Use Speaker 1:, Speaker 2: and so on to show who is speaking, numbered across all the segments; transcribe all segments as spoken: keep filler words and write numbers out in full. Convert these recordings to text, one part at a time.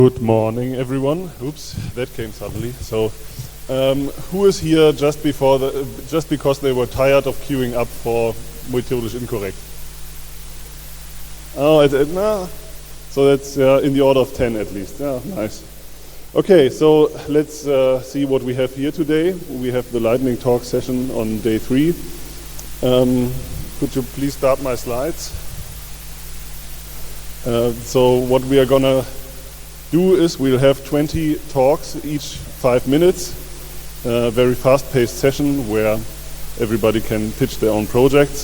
Speaker 1: Good morning, everyone. Oops, that came suddenly. So, um, who is here just before the, just because they were tired of queuing up for methodisch inkorrekt? Oh, it, it, no. So that's uh, in the order of ten at least. Yeah, nice. Okay, so let's uh, see what we have here today. We have the lightning talk session on day three. Um, could you please start my slides? Uh, so what we are gonna do is we'll have twenty talks, each five minutes, a very fast-paced session where everybody can pitch their own projects.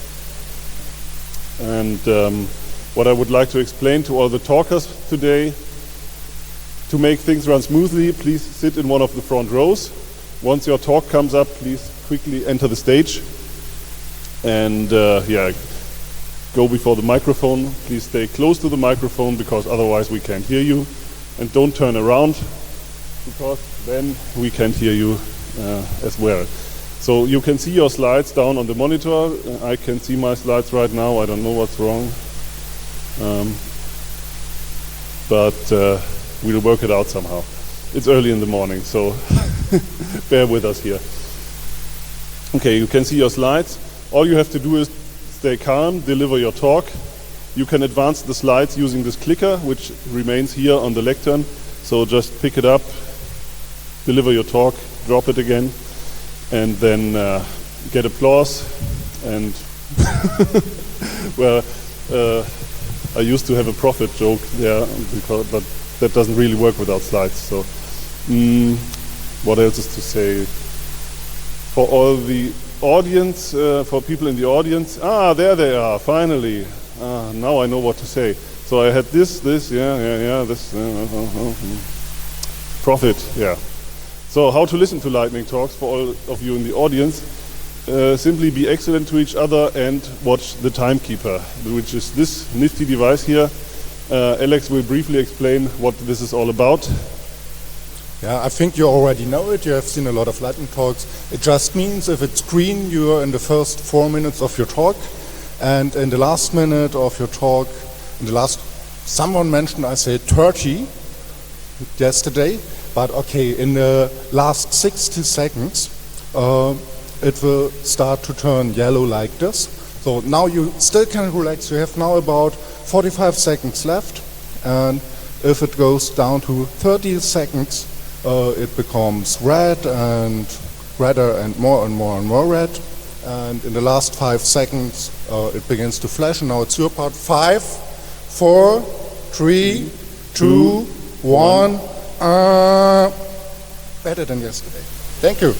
Speaker 1: And um, what I would like to explain to all the talkers today, to make things run smoothly, please sit in one of the front rows. Once your talk comes up, please quickly enter the stage. And uh, yeah, go before the microphone. Please stay close to the microphone because otherwise we can't hear you. And don't turn around because then we can't hear you uh, as well. So you can see your slides down on the monitor. Uh, I can see my slides right now. I don't know what's wrong. Um, but uh, we'll work it out somehow. It's early in the morning, so bear with us here. Okay, you can see your slides. All you have to do is stay calm, deliver your talk. You can advance the slides using this clicker, which remains here on the lectern. So just pick it up, deliver your talk, drop it again, and then uh, get applause. And well, uh, I used to have a profit joke there, because, but that doesn't really work without slides. So, mm, what else is to say? For all the audience, uh, for people in the audience, ah, there they are, finally. Ah, now I know what to say. So I had this, this, yeah, yeah, yeah, this, uh, uh, uh, uh. Profit, yeah. So how to listen to lightning talks for all of you in the audience? Uh, simply be excellent to each other and watch the timekeeper, which is this nifty device here. Uh, Alex will briefly explain what this is all about.
Speaker 2: Yeah, I think you already know it. You have seen a lot of lightning talks. It just means if it's green, you are in the first four minutes of your talk. And in the last minute of your talk, in the last, someone mentioned I said thirty yesterday, but okay, in the last sixty seconds, uh, it will start to turn yellow like this. So now you still can relax. You have now about forty-five seconds left, and if it goes down to thirty seconds, uh, it becomes red and redder and more and more and more red. And in the last five seconds, uh, it begins to flash. And now it's your part. Five, four, three, two, one. Uh, better than yesterday. Thank you.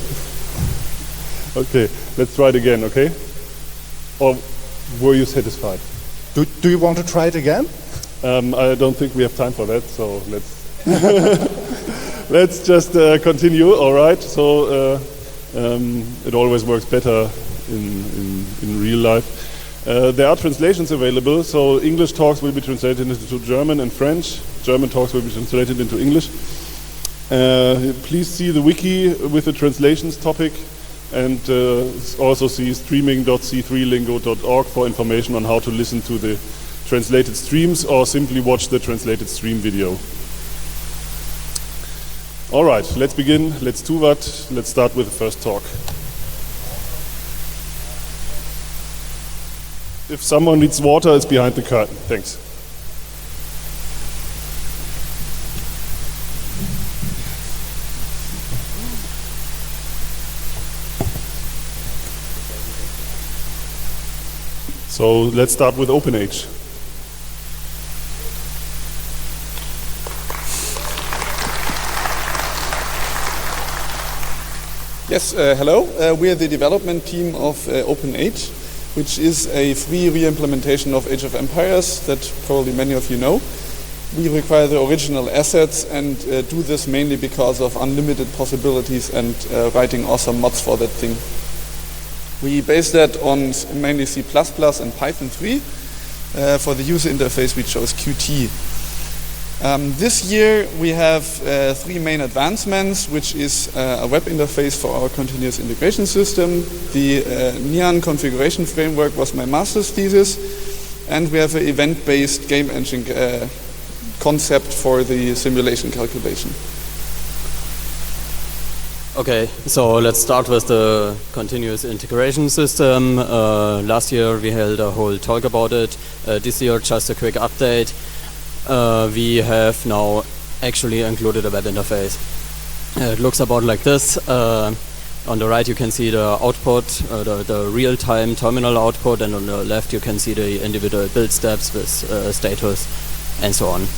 Speaker 1: Okay, let's try it again, okay? Or were you satisfied?
Speaker 2: Do, do you want to try it again?
Speaker 1: Um, I don't think we have time for that, so let's let's just uh, continue. All right. So uh, um, it always works better in in, in real life. Uh, there are translations available. So English talks will be translated into German and French. German talks will be translated into English. Uh, please see the wiki with the translations topic. And uh, also see streaming dot c three lingo dot org for information on how to listen to the translated streams or simply watch the translated stream video. All right, let's begin. Let's do that. Let's start with the first talk. If someone needs water, it's behind the curtain. Thanks. So let's start with OpenAge.
Speaker 3: Yes, uh, hello. Uh, we are the development team of uh, OpenAge, which is a free re-implementation of Age of Empires that probably many of you know. We require the original assets and uh, do this mainly because of unlimited possibilities and uh, writing awesome mods for that thing. We base that on mainly C plus plus and Python three. Uh, for the user interface, we chose Qt. Um, this year, we have uh, three main advancements, which is uh, a web interface for our continuous integration system. The uh, Neon configuration framework was my master's thesis. And we have an event-based game engine uh, concept for the simulation calculation.
Speaker 4: Okay, so let's start with the continuous integration system. Uh, last year we held a whole talk about it. Uh, this year, just a quick update. Uh, we have now actually included a web interface. Uh, it looks about like this. Uh, on the right you can see the output, uh, the, the real-time terminal output, and on the left you can see the individual build steps with uh, status and so on.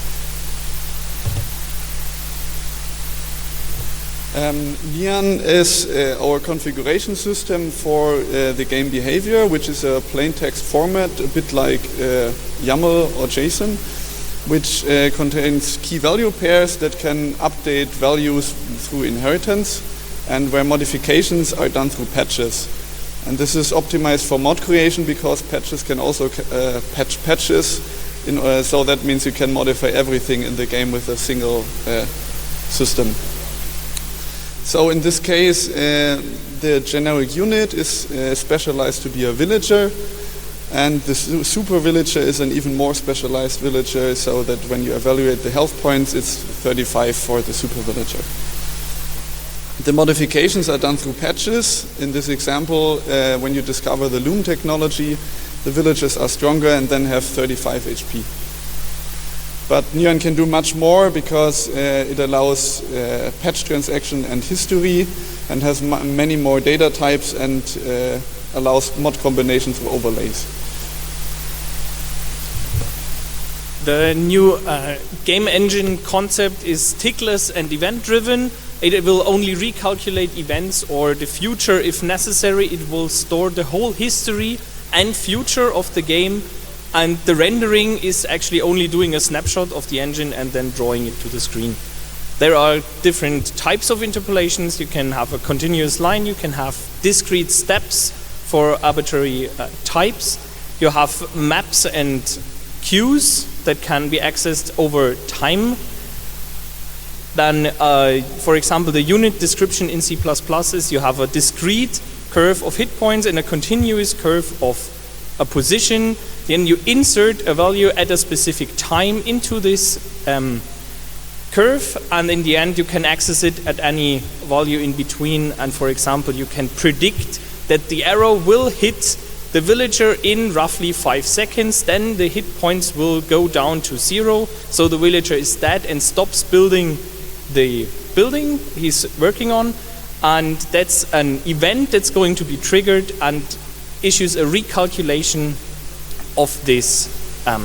Speaker 3: Um, Neon is uh, our configuration system for uh, the game behavior, which is a plain text format, a bit like uh, YAML or JSON, which uh, contains key value pairs that can update values through inheritance, and where modifications are done through patches. And this is optimized for mod creation because patches can also uh, patch patches, in, uh, so that means you can modify everything in the game with a single uh, system. So in this case, uh, the generic unit is uh, specialized to be a villager, and the su super villager is an even more specialized villager, so that when you evaluate the health points, it's thirty-five for the super villager. The modifications are done through patches. In this example, uh, when you discover the Loom technology, the villagers are stronger and then have thirty-five H P. But Neon can do much more because uh, it allows uh, patch transaction and history, and has m many more data types, and uh, allows mod combinations through overlays.
Speaker 5: The new uh, game engine concept is tickless and event driven. It will only recalculate events or the future if necessary. It will store the whole history and future of the game. And the rendering is actually only doing a snapshot of the engine and then drawing it to the screen. There are different types of interpolations. You can have a continuous line, you can have discrete steps for arbitrary uh, types. You have maps and queues that can be accessed over time. Then, uh, for example, the unit description in C plus plus is you have a discrete curve of hit points and a continuous curve of a position. Then you insert a value at a specific time into this um, curve, and in the end you can access it at any value in between. And for example, you can predict that the arrow will hit the villager in roughly five seconds, then the hit points will go down to zero, so the villager is dead and stops building the building he's working on, and that's an event that's going to be triggered and issues a recalculation of this um,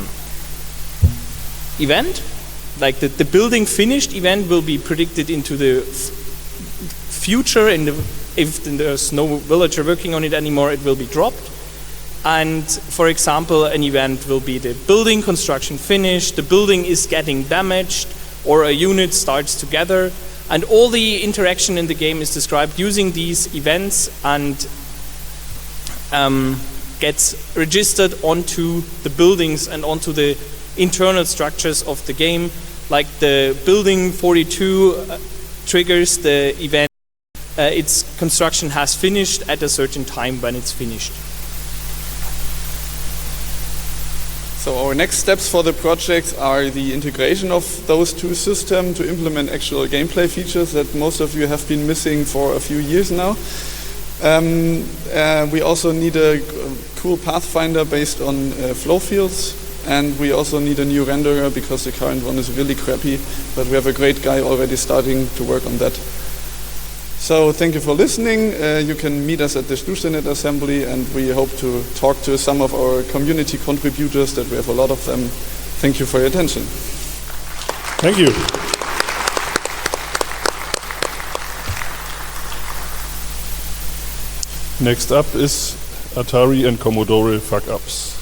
Speaker 5: event. Like the, the building finished event will be predicted into the f future, and the, if there's no villager working on it anymore, it will be dropped. And for example, an event will be the building construction finished, the building is getting damaged, or a unit starts together, and all the interaction in the game is described using these events and um, gets registered onto the buildings and onto the internal structures of the game. Like the building forty-two uh, triggers the event, uh, its construction has finished at a certain time when it's finished.
Speaker 3: So our next steps for the project are the integration of those two systems to implement actual gameplay features that most of you have been missing for a few years now. Um, uh, we also need a cool pathfinder based on uh, flow fields, and we also need a new renderer because the current one is really crappy, but we have a great guy already starting to work on that. So thank you for listening. Uh, you can meet us at the StuStaNet assembly, and we hope to talk to some of our community contributors, that we have a lot of them. Thank you for your attention.
Speaker 1: Thank you. Next up is Atari and Commodore fuck-ups.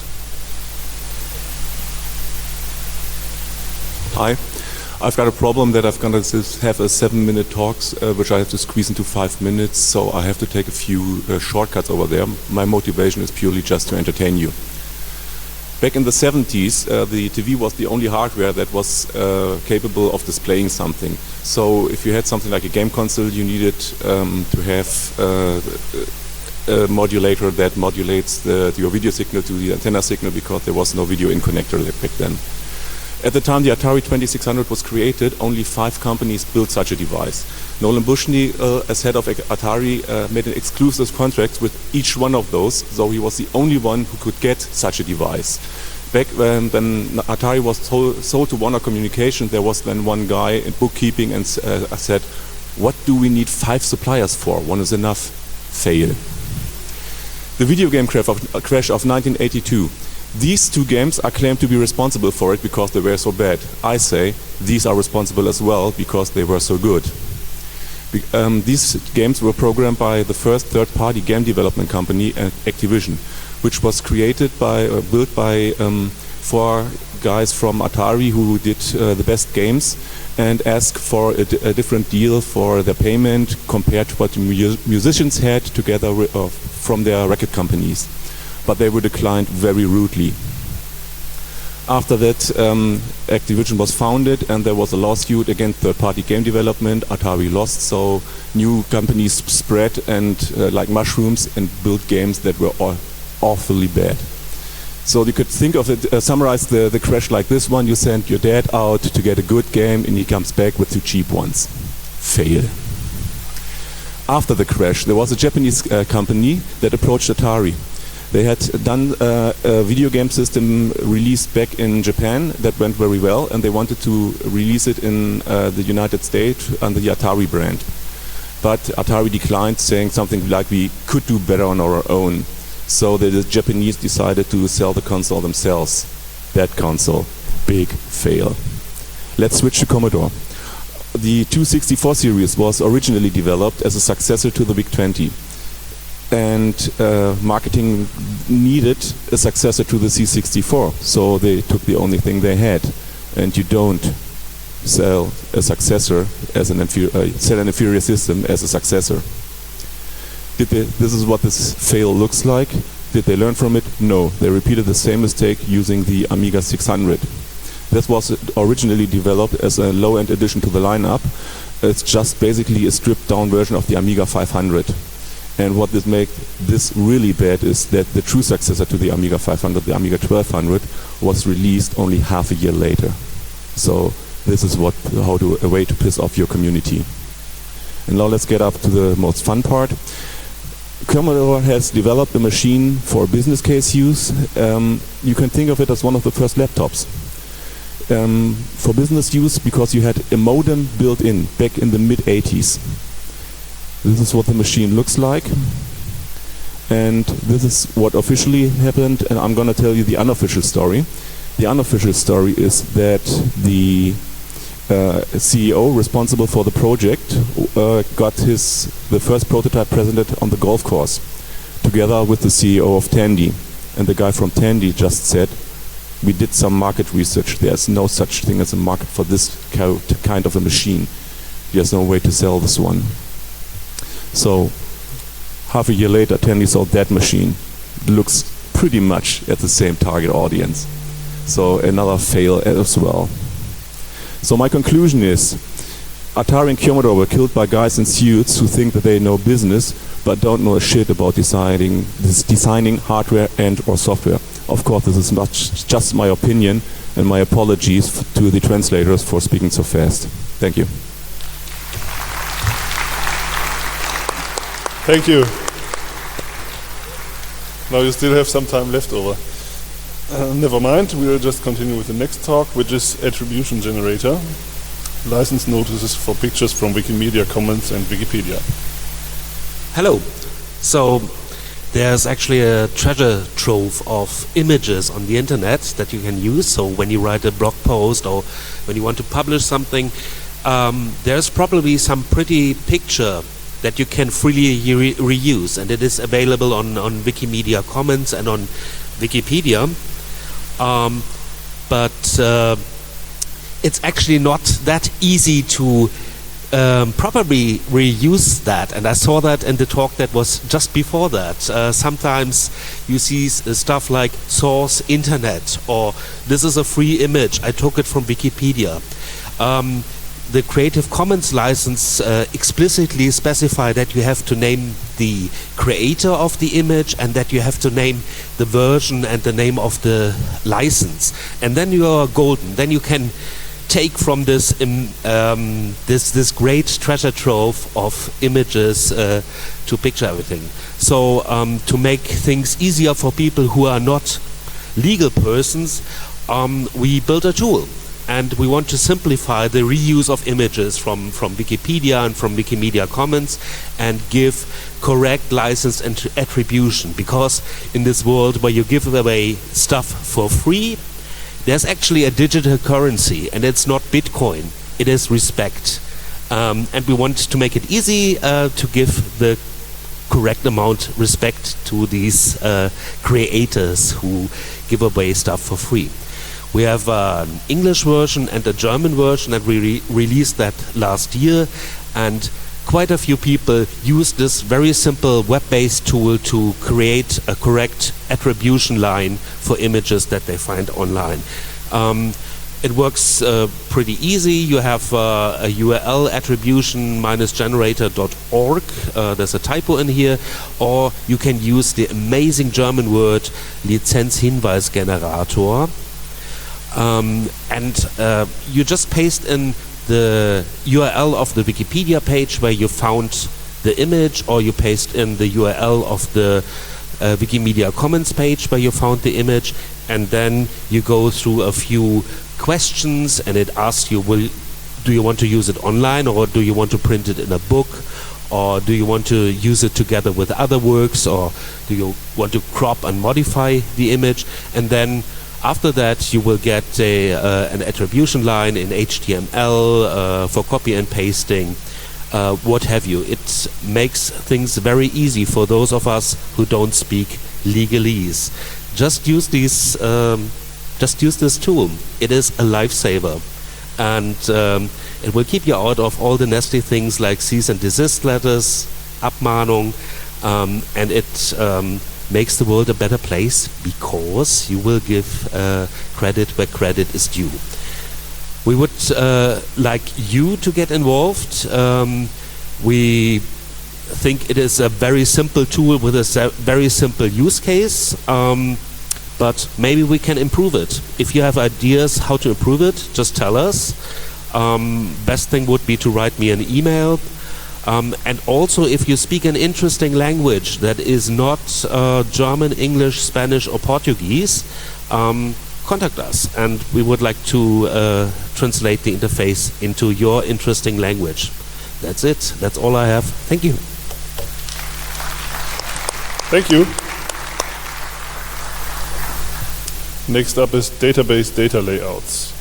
Speaker 6: Hi. I've got a problem that I've got to have a seven-minute talks, uh, which I have to squeeze into five minutes, so I have to take a few uh, shortcuts over there. My motivation is purely just to entertain you. Back in the seventies, uh, the T V was the only hardware that was uh, capable of displaying something. So if you had something like a game console, you needed um, to have uh, a modulator that modulates the, your video signal to the antenna signal, because there was no video in connector back then. At the time the Atari twenty-six hundred was created, only five companies built such a device. Nolan Bushnell, uh, as head of Atari, uh, made an exclusive contract with each one of those, so he was the only one who could get such a device. Back when, when Atari was sold, sold to Warner Communications, there was then one guy in bookkeeping and uh, said, what do we need five suppliers for? One is enough. Fail. The video game crash of, uh, crash of nineteen eighty-two. These two games are claimed to be responsible for it because they were so bad. I say these are responsible as well because they were so good. Be um, these games were programmed by the first third-party game development company, uh, Activision, which was created by, uh, built by um, four guys from Atari who did uh, the best games and asked for a, a different deal for their payment compared to what the mu musicians had together uh, from their record companies. But they were declined very rudely. After that, um, Activision was founded and there was a lawsuit against third-party game development. Atari lost, so new companies spread and uh, like mushrooms and built games that were aw awfully bad. So you could think of it, uh, summarize the, the crash like this one. You send your dad out to get a good game and he comes back with two cheap ones. Fail. After the crash, there was a Japanese uh, company that approached Atari. They had done uh, a video game system released back in Japan that went very well, and they wanted to release it in uh, the United States under the Atari brand. But Atari declined, saying something like we could do better on our own. So the Japanese decided to sell the console themselves. That console, big fail. Let's switch to Commodore. The two sixty-four series was originally developed as a successor to the VIC twenty. And uh, marketing needed a successor to the C sixty-four, so they took the only thing they had. And you don't sell a successor as an inferior, uh, sell an inferior system as a successor. Did they, this is what this fail looks like. Did they learn from it? No. They repeated the same mistake using the Amiga six hundred. This was originally developed as a low-end addition to the lineup. It's just basically a stripped-down version of the Amiga five hundred. And what this makes this really bad is that the true successor to the Amiga five hundred, the Amiga twelve hundred, was released only half a year later. So this is what how to a way to piss off your community. And now let's get up to the most fun part. Commodore has developed a machine for business case use. Um, you can think of it as one of the first laptops. Um, for business use because you had a modem built in back in the mid eighties. This is what the machine looks like, and this is what officially happened, and I'm going to tell you the unofficial story. The unofficial story is that the uh, C E O responsible for the project uh, got his the first prototype presented on the golf course together with the C E O of Tandy, and the guy from Tandy just said, we did some market research, there's no such thing as a market for this kind of a machine. There's no way to sell this one. So, half a year later, Tandy sold that machine. It looks pretty much at the same target audience. So, another fail as well. So, my conclusion is, Atari and Commodore were killed by guys in suits who think that they know business, but don't know a shit about deciding, this designing hardware and or software. Of course, this is not just my opinion, and my apologies f to the translators for speaking so fast. Thank you.
Speaker 1: Thank you. Now you still have some time left over. Uh, never mind, we will just continue with the next talk, which is Attribution Generator. License notices for pictures from Wikimedia Commons and Wikipedia.
Speaker 7: Hello. So there's actually a treasure trove of images on the internet that you can use. So when you write a blog post or when you want to publish something, um, there's probably some pretty picture that you can freely re reuse, and it is available on, on Wikimedia Commons and on Wikipedia. Um, but uh, it's actually not that easy to um, properly reuse that, and I saw that in the talk that was just before that. Uh, sometimes you see s stuff like source internet, or this is a free image, I took it from Wikipedia. Um, the Creative Commons license uh, explicitly specify that you have to name the creator of the image and that you have to name the version and the name of the license. And then you are golden. Then you can take from this um, um, this this great treasure trove of images uh, to picture everything. So um, to make things easier for people who are not legal persons, um, we built a tool, and we want to simplify the reuse of images from from Wikipedia and from Wikimedia Commons and give correct license and attribution, because in this world where you give away stuff for free, there's actually a digital currency, and it's not Bitcoin, it is respect. Um, and we want to make it easy uh, to give the correct amount respect to these uh, creators who give away stuff for free. We have uh, an English version and a German version, and we re released that last year, and quite a few people use this very simple web-based tool to create a correct attribution line for images that they find online. Um, it works uh, pretty easy. You have uh, a U R L, attribution dash generator dot org. Uh, there's a typo in here. Or you can use the amazing German word Lizenzhinweisgenerator. Um, and uh, you just paste in the U R L of the Wikipedia page where you found the image, or you paste in the U R L of the uh, Wikimedia Commons page where you found the image, and then you go through a few questions and it asks you, will, do you want to use it online, or do you want to print it in a book, or do you want to use it together with other works, or do you want to crop and modify the image? And then after that, you will get a, uh, an attribution line in H T M L uh, for copy and pasting, uh, what have you. It makes things very easy for those of us who don't speak legalese. Just use these, um, just use this tool. It is a lifesaver, and um, it will keep you out of all the nasty things like cease and desist letters, Abmahnung, um, and it um, makes the world a better place, because you will give uh, credit where credit is due. We would uh, like you to get involved. Um, we think it is a very simple tool with a very simple use case, um, but maybe we can improve it. If you have ideas how to improve it, just tell us. Um, best thing would be to write me an email. Um, and also, if you speak an interesting language that is not uh, German, English, Spanish, or Portuguese, um, contact us, and we would like to uh, translate the interface into your interesting language. That's it. That's all I have. Thank you.
Speaker 1: Thank you. Next up is database data layouts.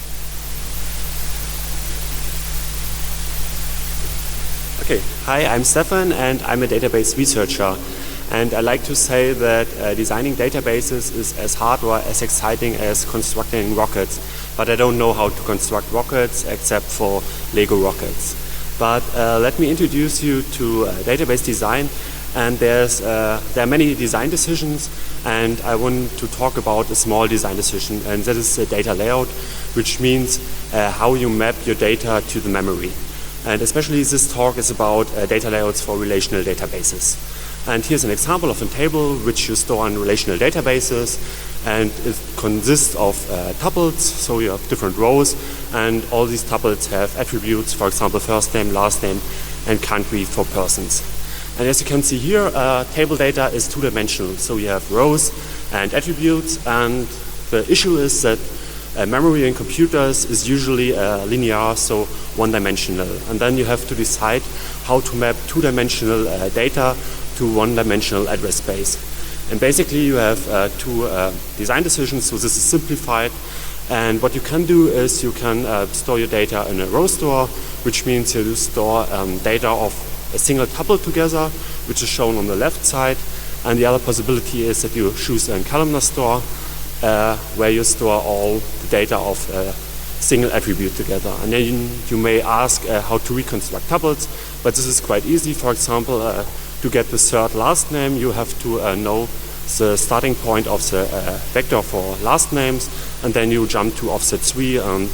Speaker 8: Okay, hi, I'm Stefan, and I'm a database researcher. And I like to say that uh, designing databases is as hard or as exciting as constructing rockets. But I don't know how to construct rockets except for Lego rockets. But uh, let me introduce you to uh, database design. And there's, uh, there are many design decisions, and I want to talk about a small design decision, and that is the data layout, which means uh, how you map your data to the memory. And especially this talk is about uh, data layouts for relational databases. And here's an example of a table which you store on relational databases, and it consists of uh, tuples, so you have different rows, and all these tuples have attributes, for example, first name, last name, and country for persons. And as you can see here, uh, table data is two-dimensional, so you have rows and attributes, and the issue is that Uh, memory in computers is usually uh, linear, so one-dimensional. And then you have to decide how to map two-dimensional uh, data to one-dimensional address space. And basically you have uh, two uh, design decisions, so this is simplified. And what you can do is you can uh, store your data in a row store, which means you store um, data of a single tuple together, which is shown on the left side. And the other possibility is that you choose a columnar store, Uh, where you store all the data of a single attribute together. And then you, you may ask uh, how to reconstruct tuples, but this is quite easy. For example, uh, to get the third last name, you have to uh, know the starting point of the uh, vector for last names, and then you jump to offset three and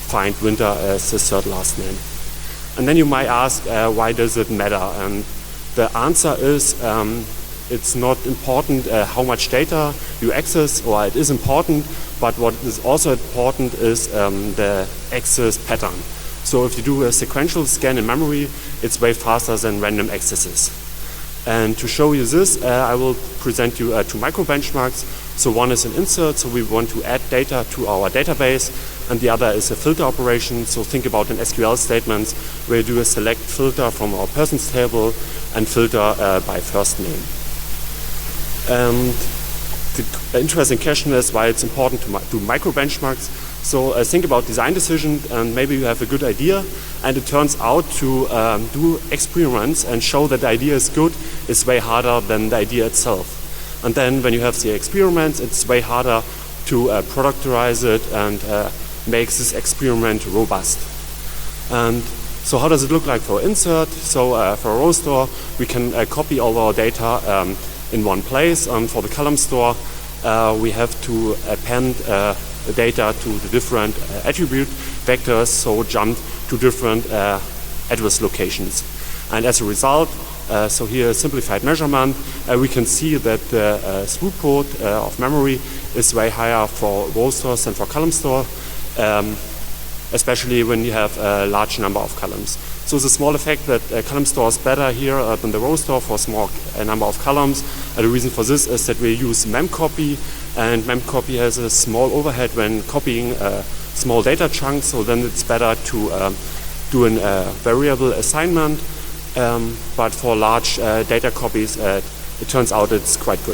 Speaker 8: find winter as the third last name. And then you might ask, uh, why does it matter? And the answer is, um, it's not important uh, how much data you access, or it is important, but what is also important is um, the access pattern. So if you do a sequential scan in memory, it's way faster than random accesses. And to show you this, uh, I will present you uh, two micro benchmarks. So one is an insert, so we want to add data to our database, and the other is a filter operation. So think about an S Q L statement where you do a select filter from our persons table and filter uh, by first name. And the interesting question is why it's important to mi do micro benchmarks. So uh, think about design decision, and maybe you have a good idea, and it turns out to um, do experiments and show that the idea is good is way harder than the idea itself. And then when you have the experiments, it's way harder to uh, productize it and uh, make this experiment robust. And so how does it look like for insert? So uh, for a row store, we can uh, copy all our data um, in one place. And for the column store, uh, we have to append uh, the data to the different uh, attribute vectors, so jump to different uh, address locations. And as a result, uh, so here a simplified measurement, uh, we can see that the uh, throughput uh, of memory is way higher for row stores than for column store, um, especially when you have a large number of columns. So the small effect that uh, column store is better here uh, than the row store for a small uh, number of columns. Uh, the reason for this is that we use memcopy, and memcopy has a small overhead when copying uh, small data chunks, so then it's better to um, do a uh, variable assignment, um, but for large uh, data copies uh, it turns out it's quite good.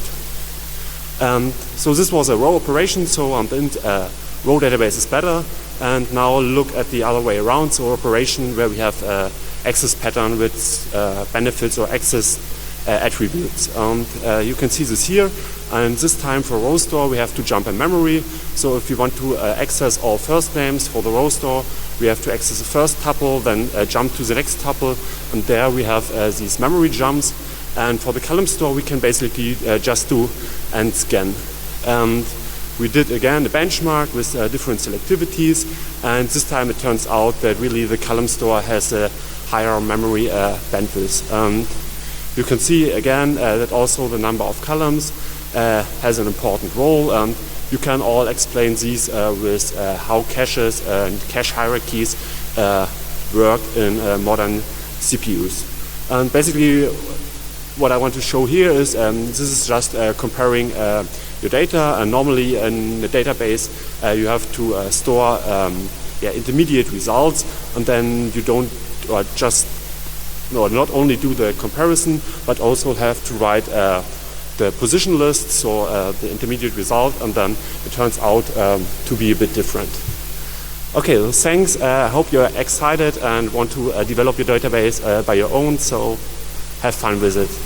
Speaker 8: Um, so this was a row operation, so um, the uh, row database is better. And now look at the other way around, so operation where we have uh, access pattern with uh, benefits or access uh, attributes. And uh, you can see this here, and this time for row store we have to jump in memory. So if we want to uh, access all first names for the row store, we have to access the first tuple, then uh, jump to the next tuple, and there we have uh, these memory jumps. And for the column store we can basically uh, just do and scan. And we did again a benchmark with uh, different selectivities, and this time it turns out that really the column store has a higher memory uh, bandwidth. And you can see again uh, that also the number of columns uh, has an important role. And you can all explain these uh, with uh, how caches and cache hierarchies uh, work in uh, modern C P Us. And basically what I want to show here is um, this is just uh, comparing uh, your data, and normally in the database uh, you have to uh, store um, yeah, intermediate results, and then you don't or just no, not only do the comparison but also have to write uh, the position list, so uh, the intermediate result, and then it turns out um, to be a bit different. Okay, so thanks. I uh, hope you're excited and want to uh, develop your database uh, by your own, so have fun with it.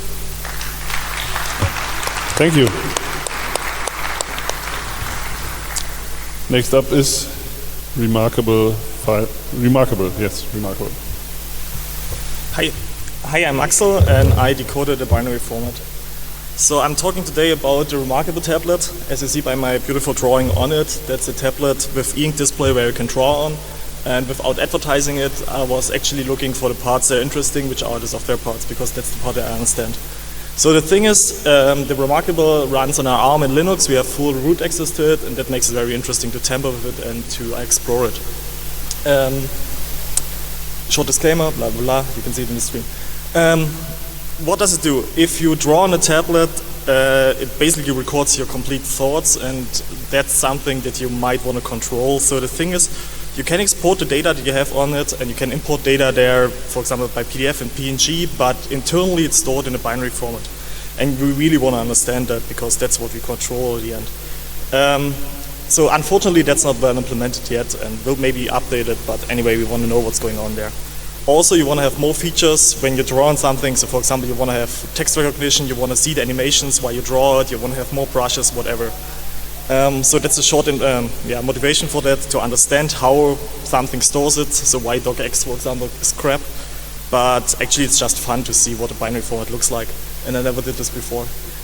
Speaker 1: Thank you. Next up is Remarkable. Remarkable, yes, Remarkable.
Speaker 9: Hi, hi, I'm Axel, and I decoded a binary format. So I'm talking today about the Remarkable tablet. As you see by my beautiful drawing on it, that's a tablet with e-ink display where you can draw on. And without advertising it, I was actually looking for the parts that are interesting, which are the software parts, because that's the part that I understand. So the thing is, um, the Remarkable runs on our ARM and Linux. We have full root access to it, and that makes it very interesting to tamper with it and to explore it. Um, short disclaimer, blah, blah, blah, you can see it in the screen. Um, what does it do? If you draw on a tablet, uh, it basically records your complete thoughts, and that's something that you might want to control. So the thing is, you can export the data that you have on it, and you can import data there, for example, by P D F and P N G, but internally it's stored in a binary format. And we really want to understand that, because that's what we control at the end. Um, so unfortunately that's not well implemented yet, and will maybe update it, but anyway, we want to know what's going on there. Also, you want to have more features when you draw on something. So for example, you want to have text recognition, you want to see the animations while you draw it, you want to have more brushes, whatever. Um, so that's a short um, yeah, motivation for that, to understand how something stores it. So why docx, for example, is crap. But actually it's just fun to see what a binary format looks like. And I never did this before.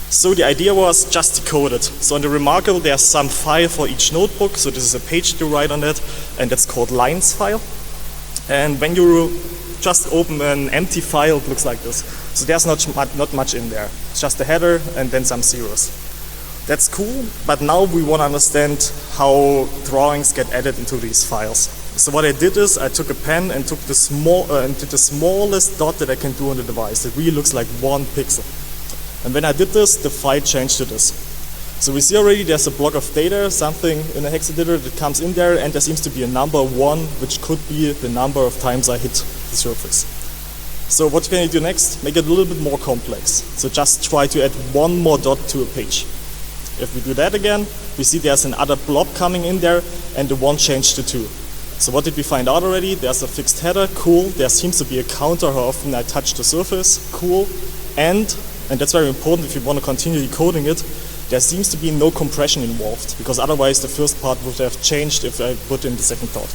Speaker 9: So the idea was just decode it. So in the Remarkable, there's some file for each notebook. So this is a page to write on it, and that's called lines file. And when you just open an empty file, it looks like this. So there's not, not much in there. It's just a header and then some zeros. That's cool, but now we want to understand how drawings get added into these files. So what I did is I took a pen and took the small uh, and did the smallest dot that I can do on the device. It really looks like one pixel. And when I did this, the file changed to this. So we see already there's a block of data, something in a hexadecimal that comes in there, and there seems to be a number one, which could be the number of times I hit the surface. So what can you do next? Make it a little bit more complex. So just try to add one more dot to a page. If we do that again, we see there's another blob coming in there, and the one changed to two. So what did we find out already? There's a fixed header, cool. There seems to be a counter how often I touch the surface, cool. And, and that's very important if you want to continue decoding it, there seems to be no compression involved, because otherwise the first part would have changed if I put in the second dot.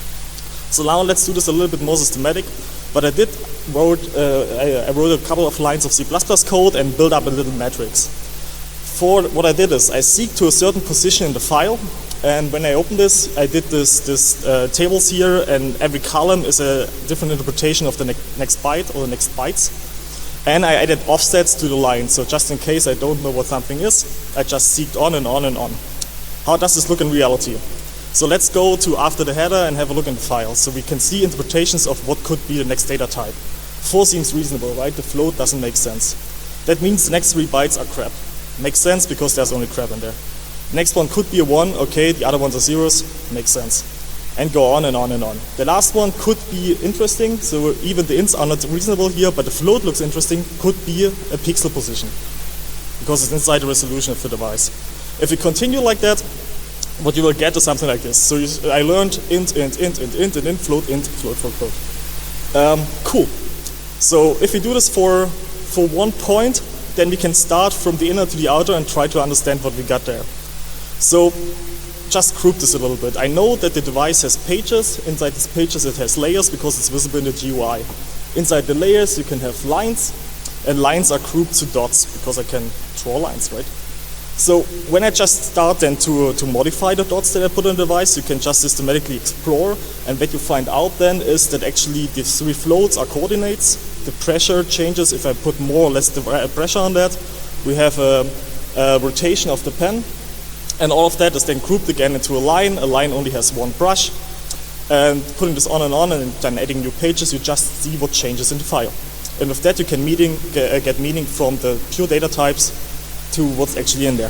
Speaker 9: So now let's do this a little bit more systematic. But I did wrote, uh, I, I wrote a couple of lines of C plus plus code and built up a little matrix. For what I did is I seek to a certain position in the file, and when I open this, I did this, this uh, tables here, and every column is a different interpretation of the ne next byte or the next bytes. And I added offsets to the line, so just in case I don't know what something is, I just seeked on and on and on. How does this look in reality? So let's go to after the header and have a look in the file, so we can see interpretations of what could be the next data type. Four seems reasonable, right? The float doesn't make sense. That means the next three bytes are crap. Makes sense because there's only crap in there. Next one could be a one, okay, the other ones are zeros, makes sense. And go on and on and on. The last one could be interesting, so even the ints are not reasonable here, but the float looks interesting, could be a pixel position, because it's inside the resolution of the device. If we continue like that, what you will get is something like this. So you, I learned int, int, int, int, int, and int, float, int, float, float, float. Um, cool. So if we do this for, for one point, then we can start from the inner to the outer and try to understand what we got there. So just group this a little bit. I know that the device has pages. Inside these pages it has layers because it's visible in the G U I. Inside the layers you can have lines, and lines are grouped to dots because I can draw lines, right? So when I just start then to, to modify the dots that I put on the device, you can just systematically explore, and what you find out then is that actually the three floats are coordinates. The pressure changes if I put more or less the pressure on that. We have a, a rotation of the pen, and all of that is then grouped again into a line. A line only has one brush, and putting this on and on and then adding new pages, you just see what changes in the file. And with that you can meaning, get meaning from the pure data types to what's actually in there.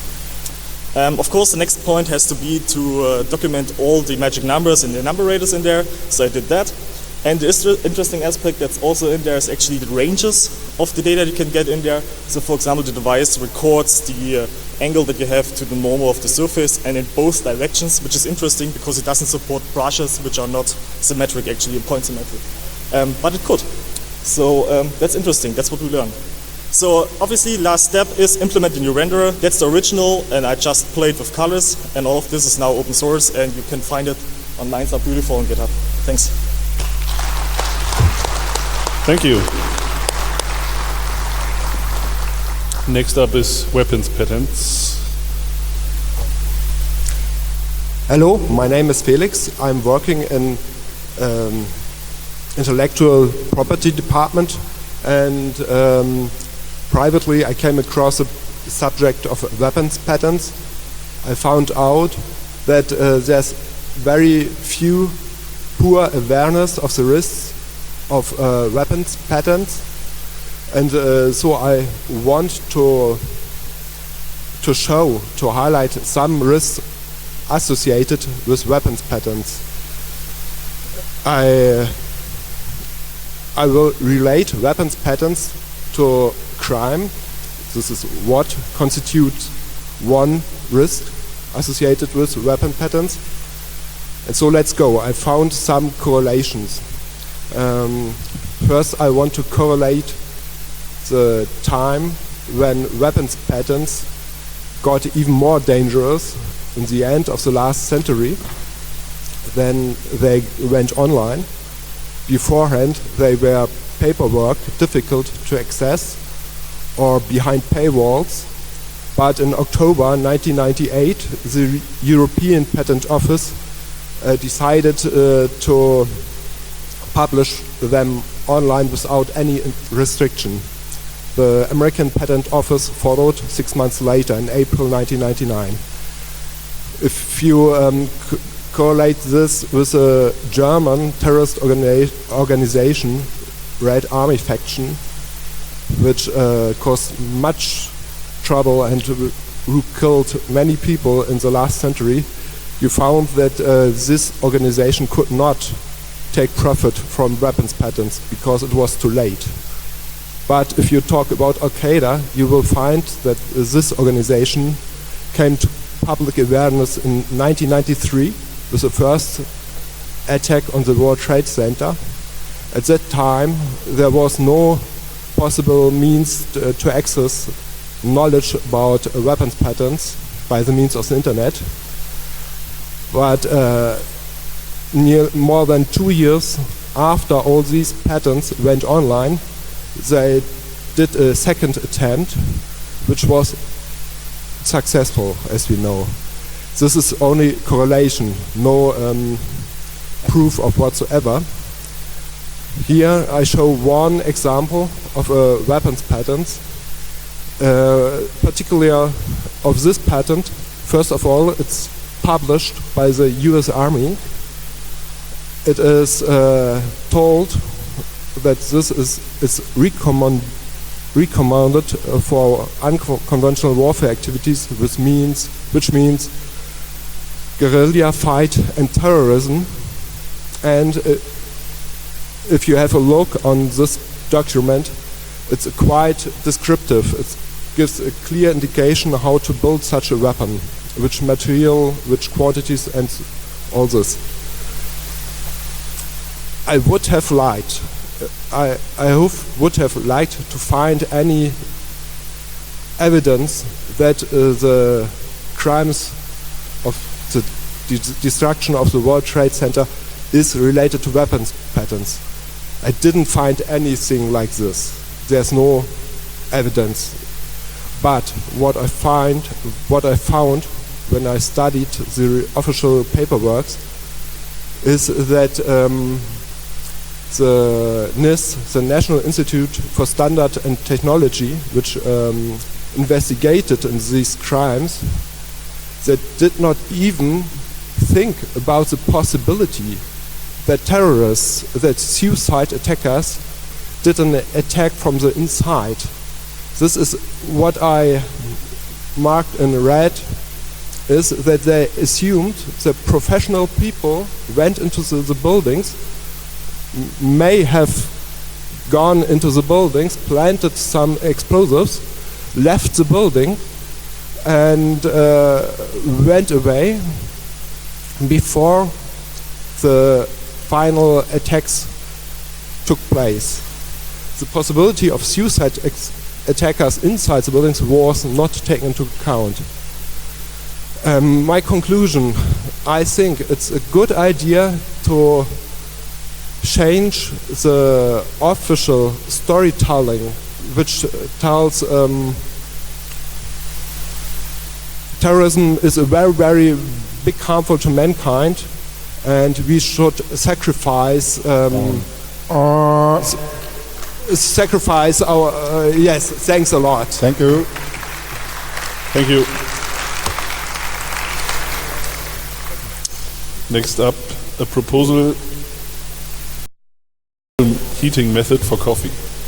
Speaker 9: Um, of course, the next point has to be to uh, document all the magic numbers and the numerators in there, so I did that. And the interesting aspect that's also in there is actually the ranges of the data you can get in there. So for example, the device records the uh, angle that you have to the normal of the surface and in both directions, which is interesting because it doesn't support brushes which are not symmetric, actually point symmetric. Um, but it could. So um, that's interesting, that's what we learned. So obviously last step is implement the new renderer. That's the original, and I just played with colors, and all of this is now open source, and you can find it on Lines Are Beautiful on GitHub. Thanks.
Speaker 1: Thank you. Next up is weapons patents.
Speaker 10: Hello, my name is Felix. I'm working in um, intellectual property department, and um, privately I came across a subject of weapons patents. I found out that uh, there's very few poor awareness of the risks of uh, weapons patents, and uh, so I want to to show, to highlight some risks associated with weapons patents. I I will relate weapons patents to crime. This is what constitutes one risk associated with weapon patents. And so let's go. I found some correlations. Um, first, I want to correlate the time when weapons patents got even more dangerous in the end of the last century. Then they went online. Beforehand, they were paperwork, difficult to access, or behind paywalls. But in October nineteen ninety-eight, the European Patent Office uh, decided uh, to publish them online without any restriction. The American Patent Office followed six months later in April nineteen ninety-nine. If you um, c- correlate this with a German terrorist organi- organization, Red Army faction, which uh, caused much trouble and who killed many people in the last century, you found that uh, this organization could not take profit from weapons patents because it was too late. But if you talk about Al-Qaeda, you will find that uh, this organization came to public awareness in nineteen ninety-three with the first attack on the World Trade Center. At that time, there was no possible means to, to access knowledge about uh, weapons patents by the means of the internet. But uh, near more than two years after all these patents went online, they did a second attempt, which was successful, as we know. This is only correlation, no um, proof of whatsoever. Here I show one example of a weapons patent. Uh, particularly of this patent, first of all, it's published by the U S Army. It is uh, told that this is, is recommend, recommended uh, for unconventional warfare activities, which means, which means guerrilla fight and terrorism. And uh, if you have a look on this document, it's quite descriptive. It gives a clear indication how to build such a weapon, which material, which quantities, and all this. I would have liked, I, I hope would have liked to find any evidence that uh, the crimes of the de- destruction of the World Trade Center is related to weapons patents. I didn't find anything like this. There's no evidence. But what I find, what I found when I studied the official paperwork is that um, the N I S, the National Institute for Standard and Technology, which um, investigated in these crimes, that did not even think about the possibility that terrorists, that suicide attackers, did an attack from the inside. This is what I marked in red, is that they assumed that professional people went into the, the buildings, m- may have gone into the buildings, planted some explosives, left the building, and uh, went away before the final attacks took place. The possibility of suicide ex- attackers inside the buildings was not taken into account. Um, my conclusion, I think it's a good idea to change the official storytelling, which tells um, terrorism is a very, very big harmful to mankind, and we should sacrifice um, uh, s- sacrifice our uh, yes. Thanks a lot.
Speaker 2: Thank you.
Speaker 1: Thank you. Next up, a proposal heating method for coffee.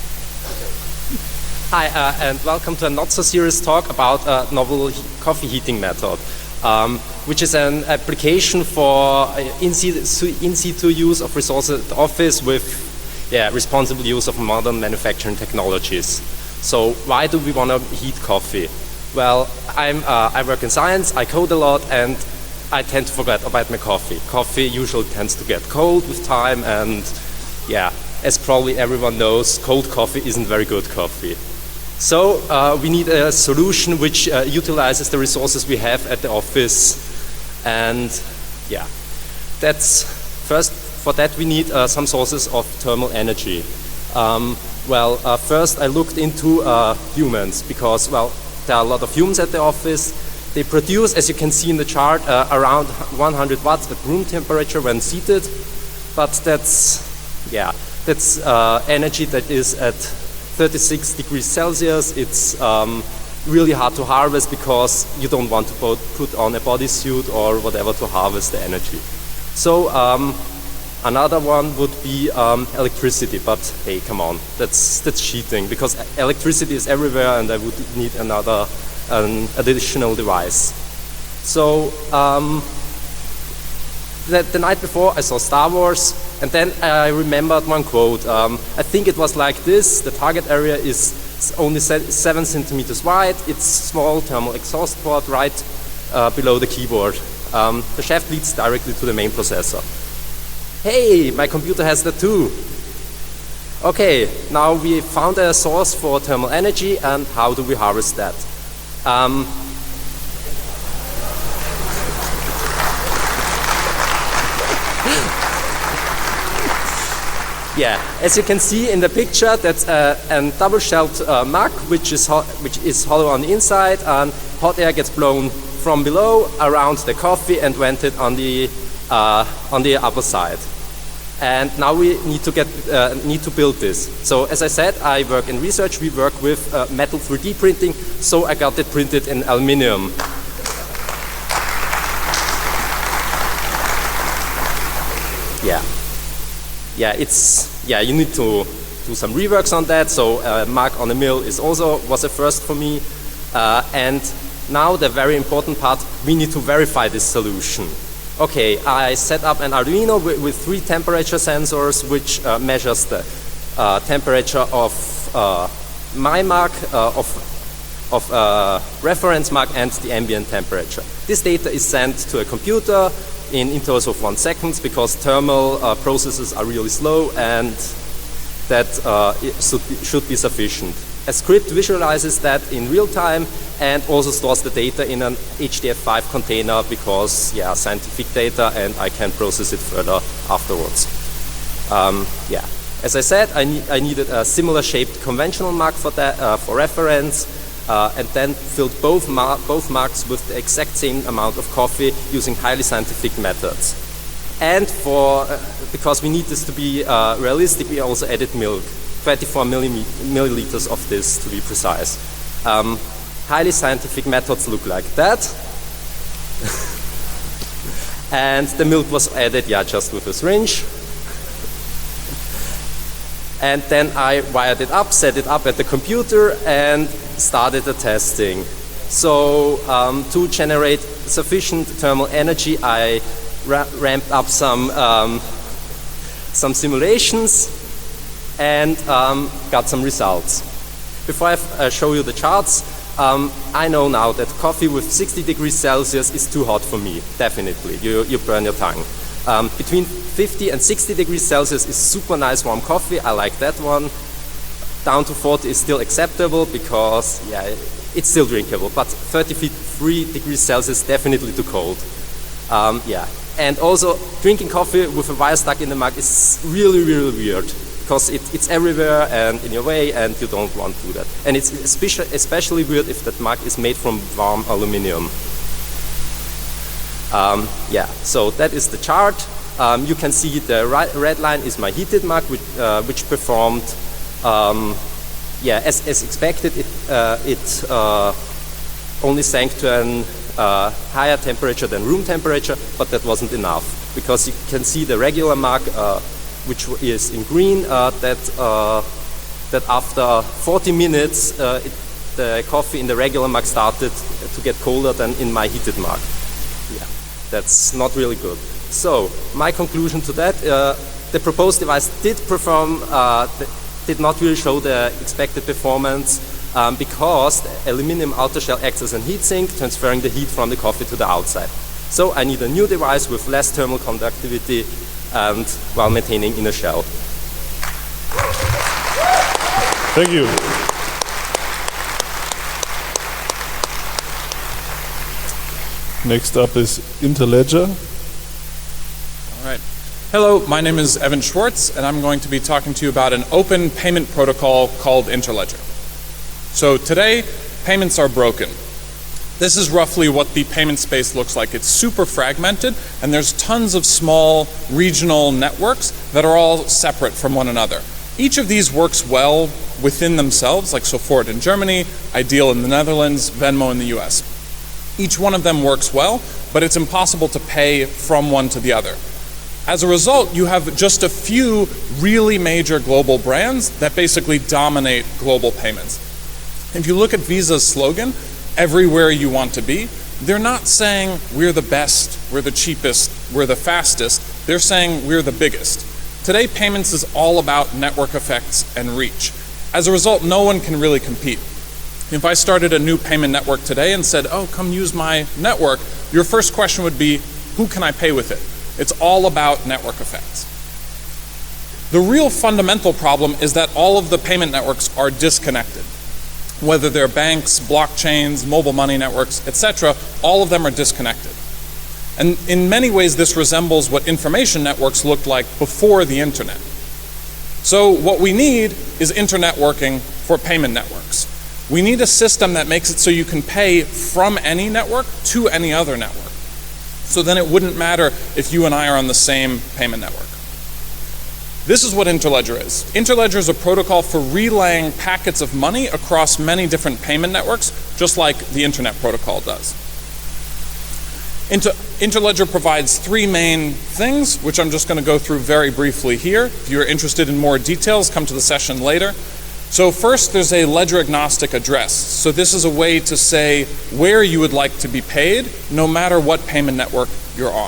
Speaker 11: Hi, uh, and welcome to a not so serious talk about a novel he- coffee heating method, um, which is an application for uh, in situ, in situ use of resources at the office with yeah, responsible use of modern manufacturing technologies. So why do we want to heat coffee? Well, I'm, uh, I work in science, I code a lot, and I tend to forget about my coffee. Coffee usually tends to get cold with time, and yeah, as probably everyone knows, cold coffee isn't very good coffee. So uh, we need a solution which uh, utilizes the resources we have at the office, and yeah, that's first. For that we need uh, some sources of thermal energy. Um, Well, uh, first I looked into uh, humans because, well, there are a lot of humans at the office. They produce, as you can see in the chart, uh, around one hundred watts at room temperature when seated. But that's, yeah, that's uh, energy that is at thirty-six degrees Celsius. It's um, really hard to harvest because you don't want to put on a bodysuit or whatever to harvest the energy. So um, another one would be um, electricity, but hey, come on, that's that's cheating because electricity is everywhere, and I would need another an additional device. So um, the, the night before I saw Star Wars, and then I remembered one quote. Um, I think it was like this: the target area is only seven centimeters wide. It's small thermal exhaust port right uh, below the keyboard. Um, the shaft leads directly to the main processor. Hey, my computer has that too. Okay, now we found a source for thermal energy, and how do we harvest that? Um, yeah, as you can see in the picture, that's a, a double-shelled uh, mug, which is which is hollow on the inside, and hot air gets blown from below around the coffee and vented on the uh, on the upper side. And now we need to get uh, need to build this. So as I said, I work in research. We work with uh, metal three D printing. So I got it printed in aluminium. Yeah, yeah. It's yeah. You need to do some reworks on that. So uh, Mark on the mill is also was a first for me. Uh, and now the very important part: we need to verify this solution. Okay, I set up an Arduino with, with three temperature sensors, which uh, measures the uh, temperature of uh, my mug, uh, of, of uh, reference mug, and the ambient temperature. This data is sent to a computer in intervals of one second because thermal uh, processes are really slow, and that uh, it should be, should be sufficient. A script visualizes that in real time and also stores the data in an H D F five container because, yeah, scientific data, and I can process it further afterwards. Um, yeah, as I said, I, ne I needed a similar shaped conventional mug for that uh, for reference, uh, and then filled both ma both mugs with the exact same amount of coffee using highly scientific methods. And for uh, because we need this to be uh, realistic, we also added milk. twenty-four milliliters of this, to be precise. Um, highly scientific methods look like that. And the milk was added, yeah, just with a syringe. And then I wired it up, set it up at the computer, and started the testing. So um, to generate sufficient thermal energy, I ra ramped up some, um, some simulations and um, got some results. Before I uh, show you the charts, um, I know now that coffee with sixty degrees Celsius is too hot for me, definitely. You, you burn your tongue. Um, between fifty and sixty degrees Celsius is super nice warm coffee, I like that one. Down to forty is still acceptable because, yeah, it's still drinkable, but thirty-three degrees Celsius definitely too cold. Um, yeah, and also drinking coffee with a wire stuck in the mug is really, really weird, because it, it's everywhere and in your way, and you don't want to do that. And it's especially, especially weird if that mug is made from warm aluminium. Um, yeah, so that is the chart. Um, you can see the right, red line is my heated mug, which, uh, which performed, um, yeah, as, as expected. It, uh, it uh, only sank to a uh, higher temperature than room temperature, but that wasn't enough, because you can see the regular mug, uh, which is in green, uh, that uh, that after forty minutes, uh, it, the coffee in the regular mug started to get colder than in my heated mug. Yeah, that's not really good. So my conclusion to that: uh, the proposed device did perform, uh, did not really show the expected performance um, because the aluminum outer shell acts as a heat sink, transferring the heat from the coffee to the outside. So I need a new device with less thermal conductivity, and while maintaining inner shell.
Speaker 1: Thank you. Next up is Interledger.
Speaker 12: All right. Hello, my name is Evan Schwartz, and I'm going to be talking to you about an open payment protocol called Interledger. So today, payments are broken. This is roughly what the payment space looks like. It's super fragmented, and there's tons of small regional networks that are all separate from one another. Each of these works well within themselves, like Sofort in Germany, Ideal in the Netherlands, Venmo in the U S. Each one of them works well, but it's impossible to pay from one to the other. As a result, you have just a few really major global brands that basically dominate global payments. If you look at Visa's slogan, everywhere you want to be, they're not saying we're the best, we're the cheapest, we're the fastest. They're saying we're the biggest. Today, payments is all about network effects and reach. As a result, no one can really compete. If I started a new payment network today and said, oh, come use my network, your first question would be, who can I pay with it? It's all about network effects. The real fundamental problem is that all of the payment networks are disconnected. Whether they're banks, blockchains, mobile money networks, et cetera, all of them are disconnected. And in many ways, this resembles what information networks looked like before the internet. So what we need is internetworking for payment networks. We need a system that makes it so you can pay from any network to any other network. So then it wouldn't matter if you and I are on the same payment network. This is what Interledger is. Interledger is a protocol for relaying packets of money across many different payment networks, just like the Internet Protocol does. Inter Interledger provides three main things, which I'm just going to go through very briefly here. If you're interested in more details, come to the session later. So first, there's a ledger-agnostic address. So this is a way to say where you would like to be paid, no matter what payment network you're on.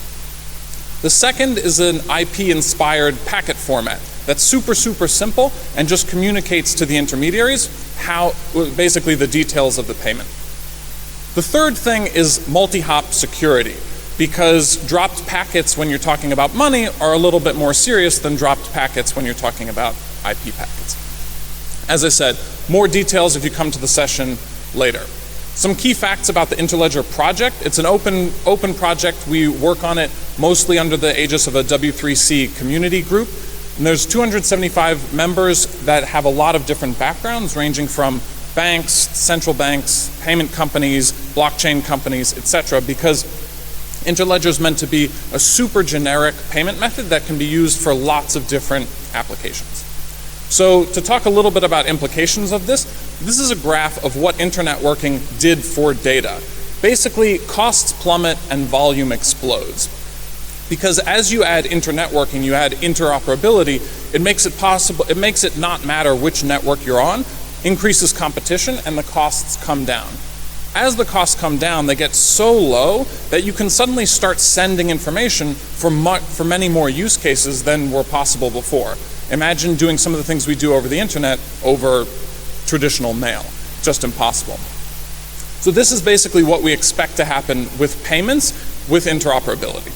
Speaker 12: The second is an I P-inspired packet format that's super, super simple and just communicates to the intermediaries how, basically the details of the payment. The third thing is multi-hop security, because dropped packets when you're talking about money are a little bit more serious than dropped packets when you're talking about I P packets. As I said, more details if you come to the session later. Some key facts about the Interledger project. It's an open, open project. We work on it mostly under the aegis of a W three C community group. And there's two hundred seventy-five members that have a lot of different backgrounds, ranging from banks, central banks, payment companies, blockchain companies, et cetera, because Interledger is meant to be a super generic payment method that can be used for lots of different applications. So to talk a little bit about implications of this, this is a graph of what internetworking did for data. Basically, costs plummet and volume explodes. Because as you add internetworking, you add interoperability, it makes it possible, it makes it not matter which network you're on, increases competition, and the costs come down. As the costs come down, they get so low that you can suddenly start sending information for, mu for many more use cases than were possible before. Imagine doing some of the things we do over the internet over traditional mail. Just impossible. So this is basically what we expect to happen with payments with interoperability.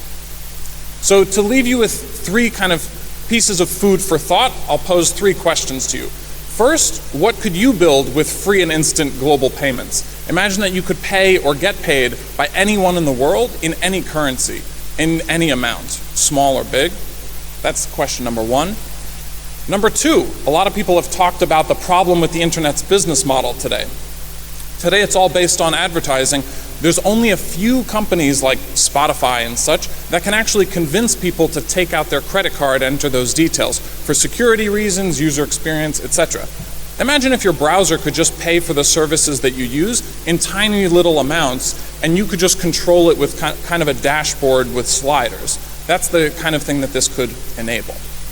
Speaker 12: So to leave you with three kind of pieces of food for thought, I'll pose three questions to you. First, what could you build with free and instant global payments? Imagine that you could pay or get paid by anyone in the world in any currency, in any amount, small or big. That's question number one. Number two, a lot of people have talked about the problem with the internet's business model today. Today it's all based on advertising. There's only a few companies like Spotify and such that can actually convince people to take out their credit card and enter those details for security reasons, user experience, et cetera. Imagine if your browser could just pay for the services that you use in tiny little amounts, and you could just control it with kind of a dashboard with sliders. That's the kind of thing that this could enable.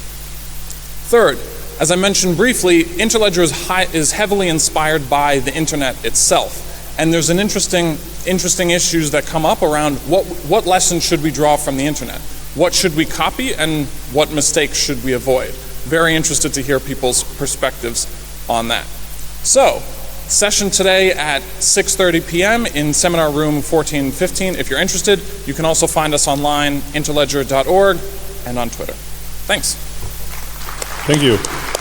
Speaker 12: Third, as I mentioned briefly, Interledger is, high, is heavily inspired by the internet itself. And there's an interesting, interesting issues that come up around what, what lessons should we draw from the internet? What should we copy and what mistakes should we avoid? Very interested to hear people's perspectives on that. So, session today at six thirty p m in seminar room fourteen fifteen. If you're interested, you can also find us online, interledger dot org, and on Twitter. Thanks.
Speaker 1: Thank you.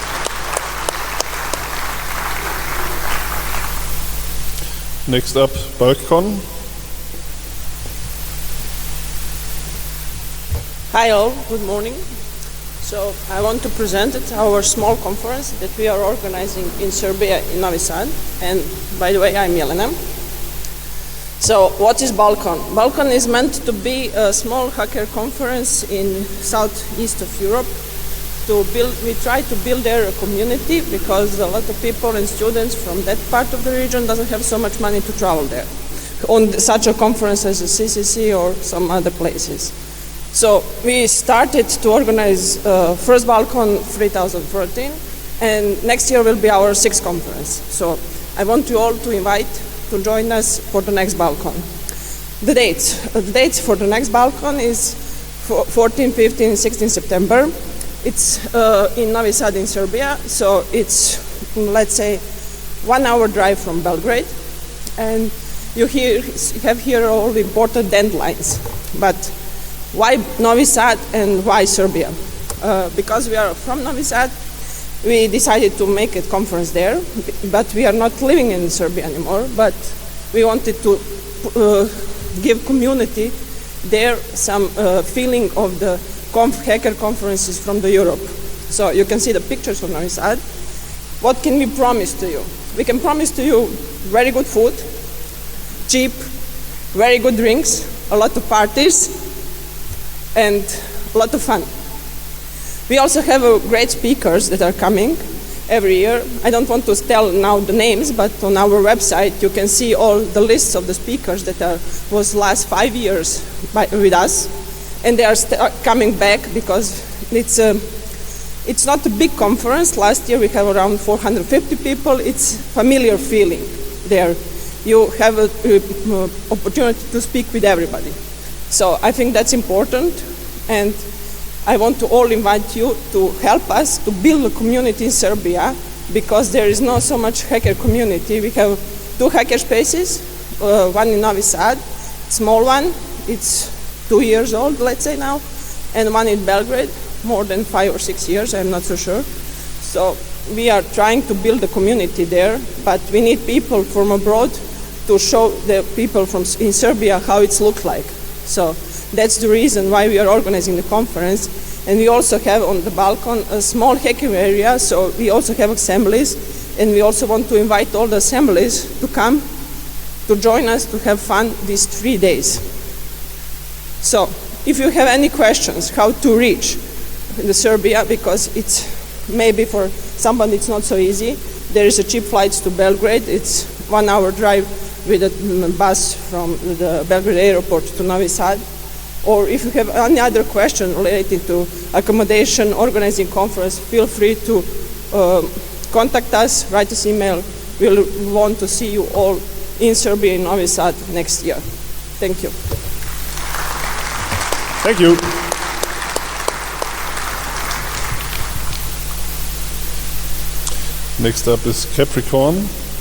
Speaker 1: Next up, BulkCon.
Speaker 13: Hi all, good morning. So I want to present it, our small conference that we are organizing in Serbia, in Novi Sad. And by the way, I'm Jelena. So what is Balkan? Balkan is meant to be a small hacker conference in southeast of Europe. To build, we try to build there a community because a lot of people and students from that part of the region doesn't have so much money to travel there on such a conference as a C C C or some other places. So we started to organize uh, first Balkan three thousand thirteen, and next year will be our sixth conference. So I want you all to invite to join us for the next Balkan. The dates, uh, the dates for the next Balkan is fourteen, fifteen, and sixteen September. It's uh, in Novi Sad in Serbia, so it's, let's say, one hour drive from Belgrade. And you, hear, you have here all the important deadlines. But why Novi Sad and why Serbia? Uh, because we are from Novi Sad, we decided to make a conference there, but we are not living in Serbia anymore, but we wanted to uh, give community there some uh, feeling of the Conf hacker conferences from the Europe. So you can see the pictures of Novi Sad. What can we promise to you? We can promise to you very good food, cheap, very good drinks, a lot of parties, and a lot of fun. We also have uh, great speakers that are coming every year. I don't want to tell now the names, but on our website you can see all the lists of the speakers that are, was last five years by, with us. And they are coming back because it's a, it's not a big conference. Last year we have around four hundred fifty people. It's familiar feeling there. You have an opportunity to speak with everybody. So I think that's important. And I want to all invite you to help us to build a community in Serbia because there is not so much hacker community. We have two hacker spaces, uh, one in Novi Sad, small one. It's two years old, let's say now, and one in Belgrade, more than five or six years, I'm not so sure. So we are trying to build a community there, but we need people from abroad to show the people from in Serbia how it's looked like. So that's the reason why we are organizing the conference. And we also have on the Balkan a small hacking area, so we also have assemblies, and we also want to invite all the assemblies to come to join us to have fun these three days. So, if you have any questions how to reach the Serbia, because it's maybe for somebody it's not so easy, there is a cheap flights to Belgrade. It's one hour drive with a bus from the Belgrade airport to Novi Sad. Or if you have any other question related to accommodation, organizing conference, feel free to uh, contact us, write us email. We'll want to see you all in Serbia, in Novi Sad next year. Thank you.
Speaker 1: Thank you. Next up is Capricorn.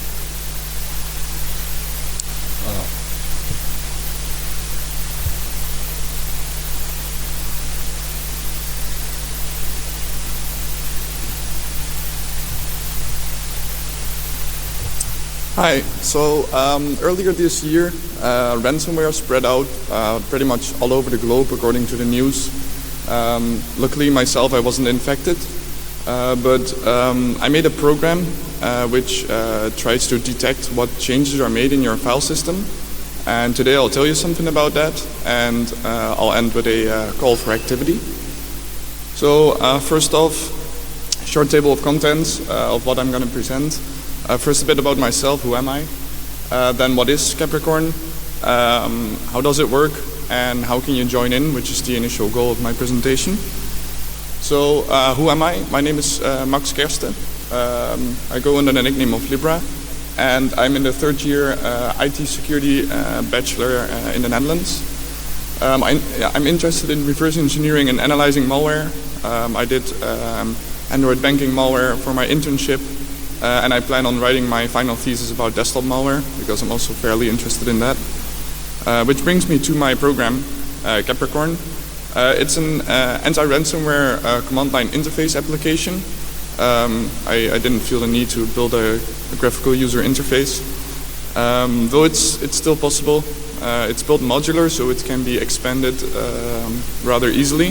Speaker 3: Hi, so um, earlier this year, uh, ransomware spread out uh, pretty much all over the globe according to the news. Um, luckily myself, I wasn't infected, uh, but um, I made a program uh, which uh, tries to detect what changes are made in your file system. And today I'll tell you something about that, and uh, I'll end with a uh, call for activity. So uh, first off, short table of contents uh, of what I'm going to present. Uh, first a bit about myself, who am I? Uh, then what is Capricorn? Um, how does it work? And how can you join in, which is the initial goal of my presentation. So uh, who am I? My name is uh, Max Kersten. Um, I go under the nickname of Libra, and I'm in the third year uh, I T security uh, bachelor uh, in the Netherlands. Um, I, I'm interested in reverse engineering and analyzing malware. Um, I did um, Android banking malware for my internship. Uh, and I plan on writing my final thesis about desktop malware, because I'm also fairly interested in that. Uh, which brings me to my program, uh, Capricorn. Uh, it's an uh, anti-ransomware uh, command line interface application. Um, I, I didn't feel the need to build a, a graphical user interface. Um, though it's, it's still possible, Uh, it's built modular, so it can be expanded um, rather easily.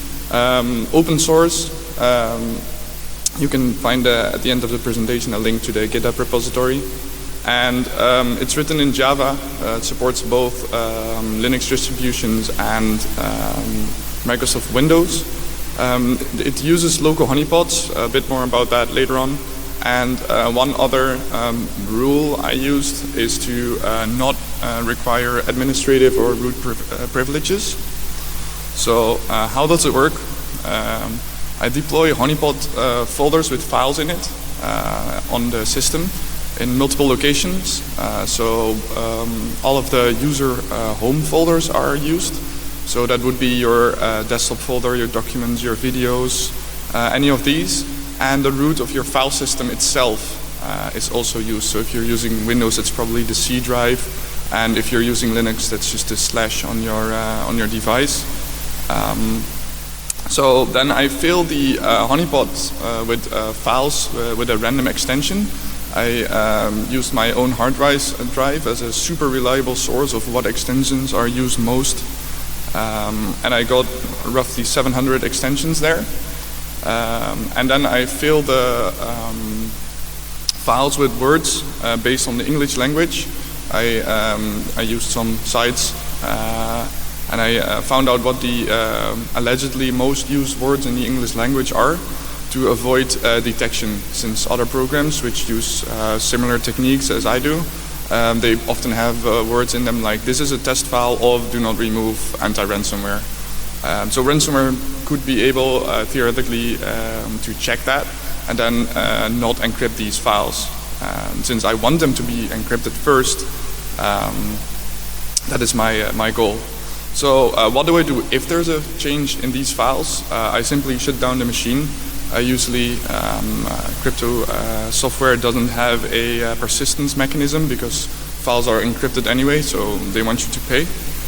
Speaker 3: Um, open source. Um, you can find uh, at the end of the presentation a link to the GitHub repository. And um, it's written in Java. Uh, it supports both um, Linux distributions and um, Microsoft Windows. Um, it uses local honeypots, a bit more about that later on. And uh, one other um, rule I used is to uh, not uh, require administrative or root priv uh, privileges. So uh, how does it work? Um, I deploy honeypot uh, folders with files in it uh, on the system in multiple locations. Uh, so um, all of the user uh, home folders are used. So that would be your uh, desktop folder, your documents, your videos, uh, any of these. And the root of your file system itself uh, is also used. So if you're using Windows, it's probably the C drive. And if you're using Linux, that's just a slash on your, uh, on your device. Um, so then I fill the uh, honeypot uh, with uh, files uh, with a random extension. I um, used my own hard drive, drive as a super reliable source of what extensions are used most. Um, and I got roughly seven hundred extensions there. Um, and then I fill the um, files with words uh, based on the English language. I, um, I used some sites uh, and I uh, found out what the uh, allegedly most used words in the English language are to avoid uh, detection, since other programs which use uh, similar techniques as I do, um, they often have uh, words in them like this is a test file of do not remove anti-ransomware. Um, so ransomware could be able uh, theoretically um, to check that and then uh, not encrypt these files. Um, since I want them to be encrypted first, um, that is my, uh, my goal. So uh, what do I do? If there's a change in these files, uh, I simply shut down the machine. Uh, usually um, uh, crypto uh, software doesn't have a uh, persistence mechanism because files are encrypted anyway, so they want you to pay.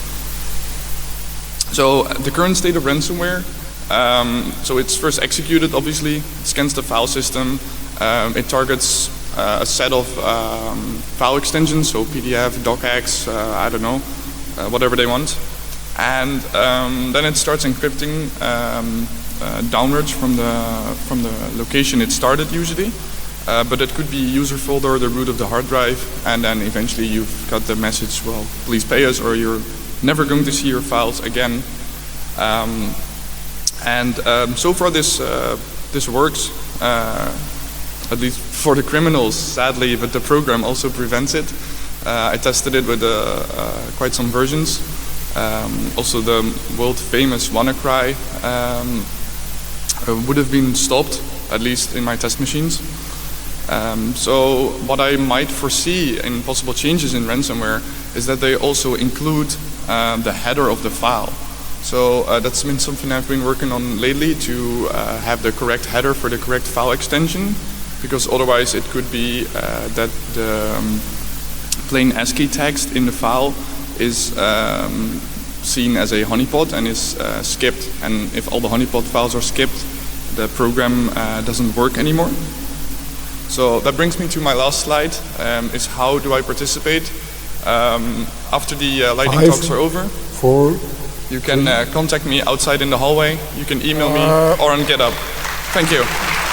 Speaker 3: So uh, the current state of ransomware, um, so it's first executed obviously, it scans the file system, um, it targets uh, a set of um, file extensions, so P D F, docx, uh, I don't know, uh, whatever they want. And um, then it starts encrypting um, uh, downwards from the from the location it started usually, uh, but it could be user folder, the root of the hard drive, and then eventually you've got the message, well, please pay us, or you're never going to see your files again. Um, and um, so far this uh, this works, uh, at least for the criminals, sadly, but the program also prevents it. Uh, I tested it with uh, uh, quite some versions. Um, also the world famous WannaCry um, would have been stopped, at least in my test machines. Um, so what I might foresee in possible changes in ransomware is that they also include uh, the header of the file. So uh, that's been something I've been working on lately, to uh, have the correct header for the correct file extension, because otherwise it could be uh, that the um, plain ASCII text in the file is um, seen as a honeypot and is uh, skipped. And if all the honeypot files are skipped, the program uh, doesn't work anymore. So that brings me to my last slide, um, is how do I participate? Um, after the uh, lightning
Speaker 2: Five,
Speaker 3: talks are over,
Speaker 2: four,
Speaker 3: you can uh, contact me outside in the hallway, you can email me
Speaker 2: uh,
Speaker 3: or on GitHub. Thank you.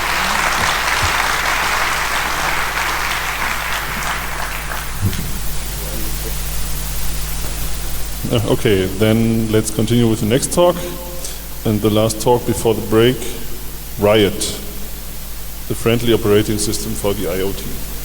Speaker 1: Uh, okay, then let's continue with the next talk. And the last talk before the break, Riot, the friendly operating system for the IoT.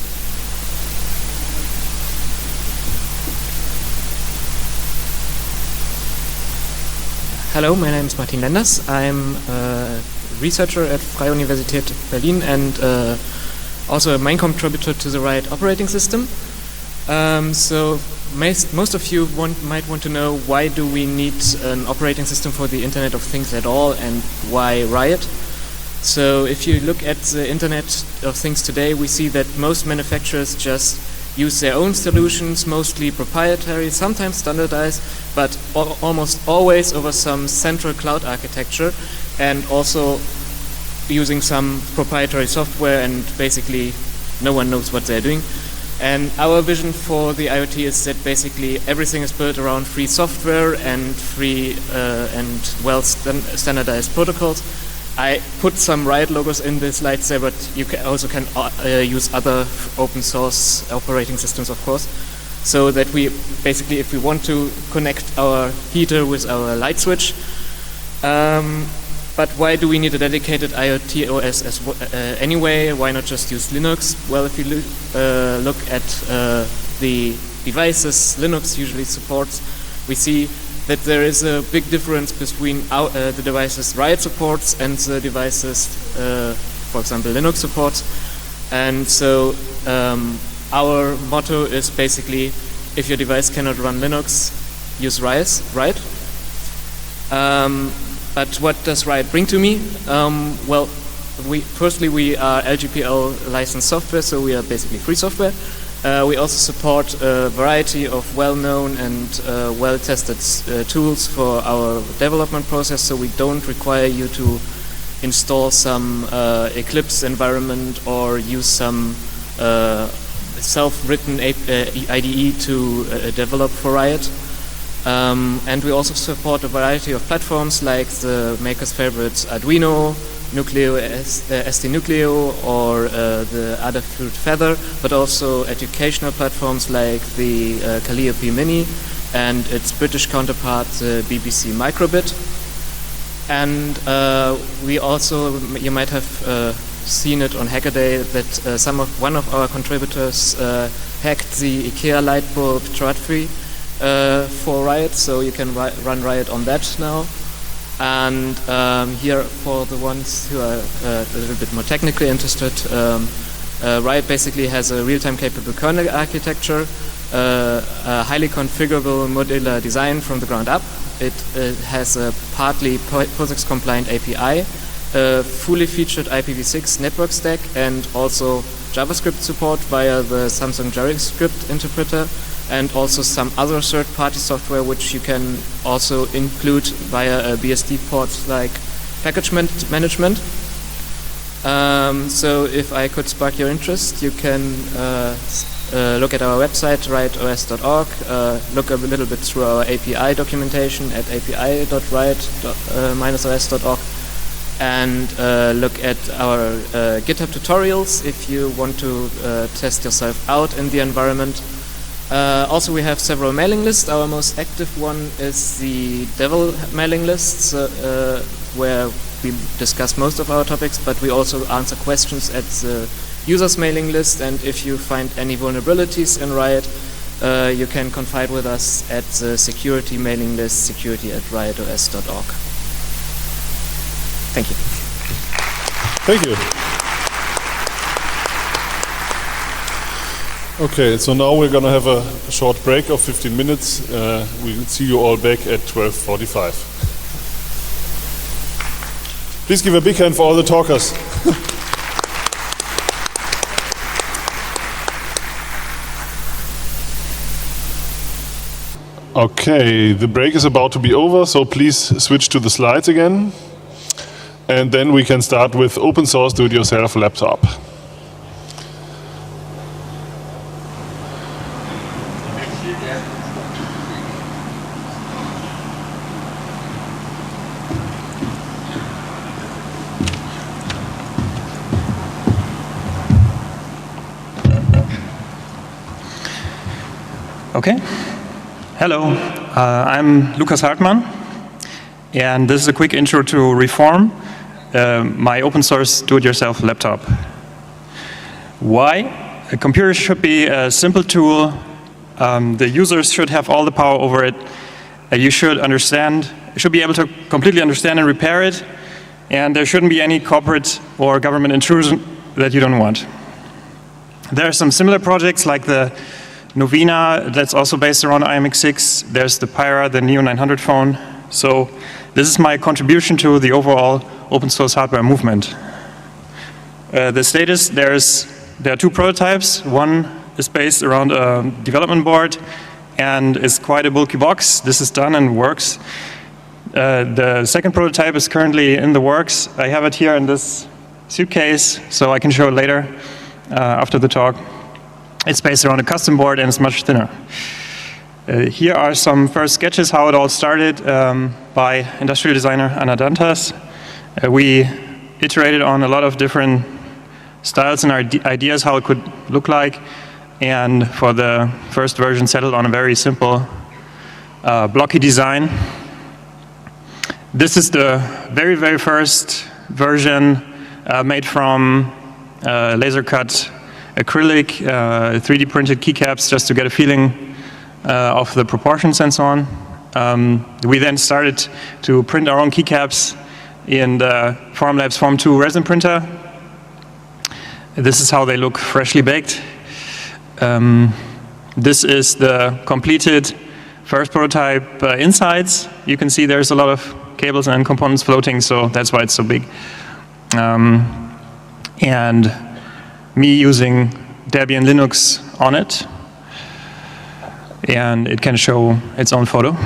Speaker 14: Hello, my name is Martin Lenders. I'm a researcher at Freie Universität Berlin and uh, also a main contributor to the Riot operating system. Um, so most, most of you want, might want to know, why do we need an operating system for the Internet of Things at all, and why Riot? So if you look at the Internet of Things today, we see that most manufacturers just use their own solutions, mostly proprietary, sometimes standardized, but al almost always over some central cloud architecture, and also using some proprietary software, and basically no one knows what they're doing. And our vision for the IoT is that basically everything is built around free software and free uh, and well st standardized protocols. I put some Riot logos in the slides there, but you can also can uh, use other open source operating systems, of course. So that we basically, if we want to connect our heater with our light switch, um, but why do we need a dedicated IoT O S as uh, anyway? Why not just use Linux? Well, if you lo uh, look at uh, the devices Linux usually supports, we see that there is a big difference between our, uh, the devices Riot supports and the devices, uh, for example, Linux supports. And so um, our motto is basically, if your device cannot run Linux, use Riot. Riot. Um, But what does Riot bring to me? Um, well, we, firstly, we are L G P L licensed software, so we are basically free software. Uh, we also support a variety of well-known and uh, well-tested uh, tools for our development process, so we don't require you to install some uh, Eclipse environment or use some uh, self-written I D E to uh, develop for Riot. Um, and we also support a variety of platforms like the maker's favorite Arduino, Nucleo, S T Nucleo, or uh, the Adafruit Feather, but also educational platforms like the uh, Calliope Mini and its British counterpart, the B B C Microbit. And uh, we also, you might have uh, seen it on Hackaday, that uh, some of one of our contributors uh, hacked the IKEA light bulb Tradfri Uh, for Riot, so you can ri run Riot on that now. And um, here, for the ones who are uh, a little bit more technically interested, um, uh, Riot basically has a real-time capable kernel architecture, uh, a highly configurable modular design from the ground up. It uh, has a partly POSIX compliant A P I, a fully featured I P v six network stack, and also JavaScript support via the Samsung JavaScript interpreter, and also some other third-party software which you can also include via a B S D port like package man management. Um, so if I could spark your interest, you can uh, uh, look at our website, riot O S dot org, uh, look a little bit through our A P I documentation at A P I dot riot dash O S dot org, and uh, look at our uh, GitHub tutorials if you want to uh, test yourself out in the environment. Uh, also, we have several mailing lists. Our most active one is the Devil mailing list, uh, uh, where we discuss most of our topics, but we also answer questions at the users mailing list, and if you find any vulnerabilities in Riot, uh, you can confide with us at the security mailing list, security at riot O S dot org. Thank you.
Speaker 1: Thank you. Okay, so now we're going to have a short break of fifteen minutes. Uh, we'll see you all back at twelve forty-five. Please give a big hand for all the talkers. Okay, the break is about to be over, so please switch to the slides again. And then we can start with open source do-it-yourself laptop.
Speaker 15: Okay. Hello, uh, I'm Lukas Hartmann, and this is a quick intro to Reform, uh, my open source do-it-yourself laptop. Why? A computer should be a simple tool. Um, the users should have all the power over it. Uh, you should understand, you should be able to completely understand and repair it, and there shouldn't be any corporate or government intrusion that you don't want. There are some similar projects like the Novena, that's also based around I M X six. There's the Pyra, the Neo nine hundred phone. So this is my contribution to the overall open source hardware movement. Uh, the status, there's, there are two prototypes. One is based around a development board and is quite a bulky box. This is done and works. Uh, the second prototype is currently in the works. I have it here in this suitcase, so I can show it later uh, after the talk. it's based around a custom board and it's much thinner. Uh, here are some first sketches how it all started um, by industrial designer Anna Dantas. Uh, we iterated on a lot of different styles and ideas how it could look like, and for the first version settled on a very simple uh, blocky design. This is the very, very first version uh, made from uh, laser cut acrylic, uh, three D printed keycaps just to get a feeling uh, of the proportions and so on. Um, we then started to print our own keycaps in the Formlabs Form two resin printer. This is how they look freshly baked. Um, this is the completed first prototype uh, insides. You can see there's a lot of cables and components floating, so that's why it's so big. Um, and me using Debian Linux on it, and it can show its own photo.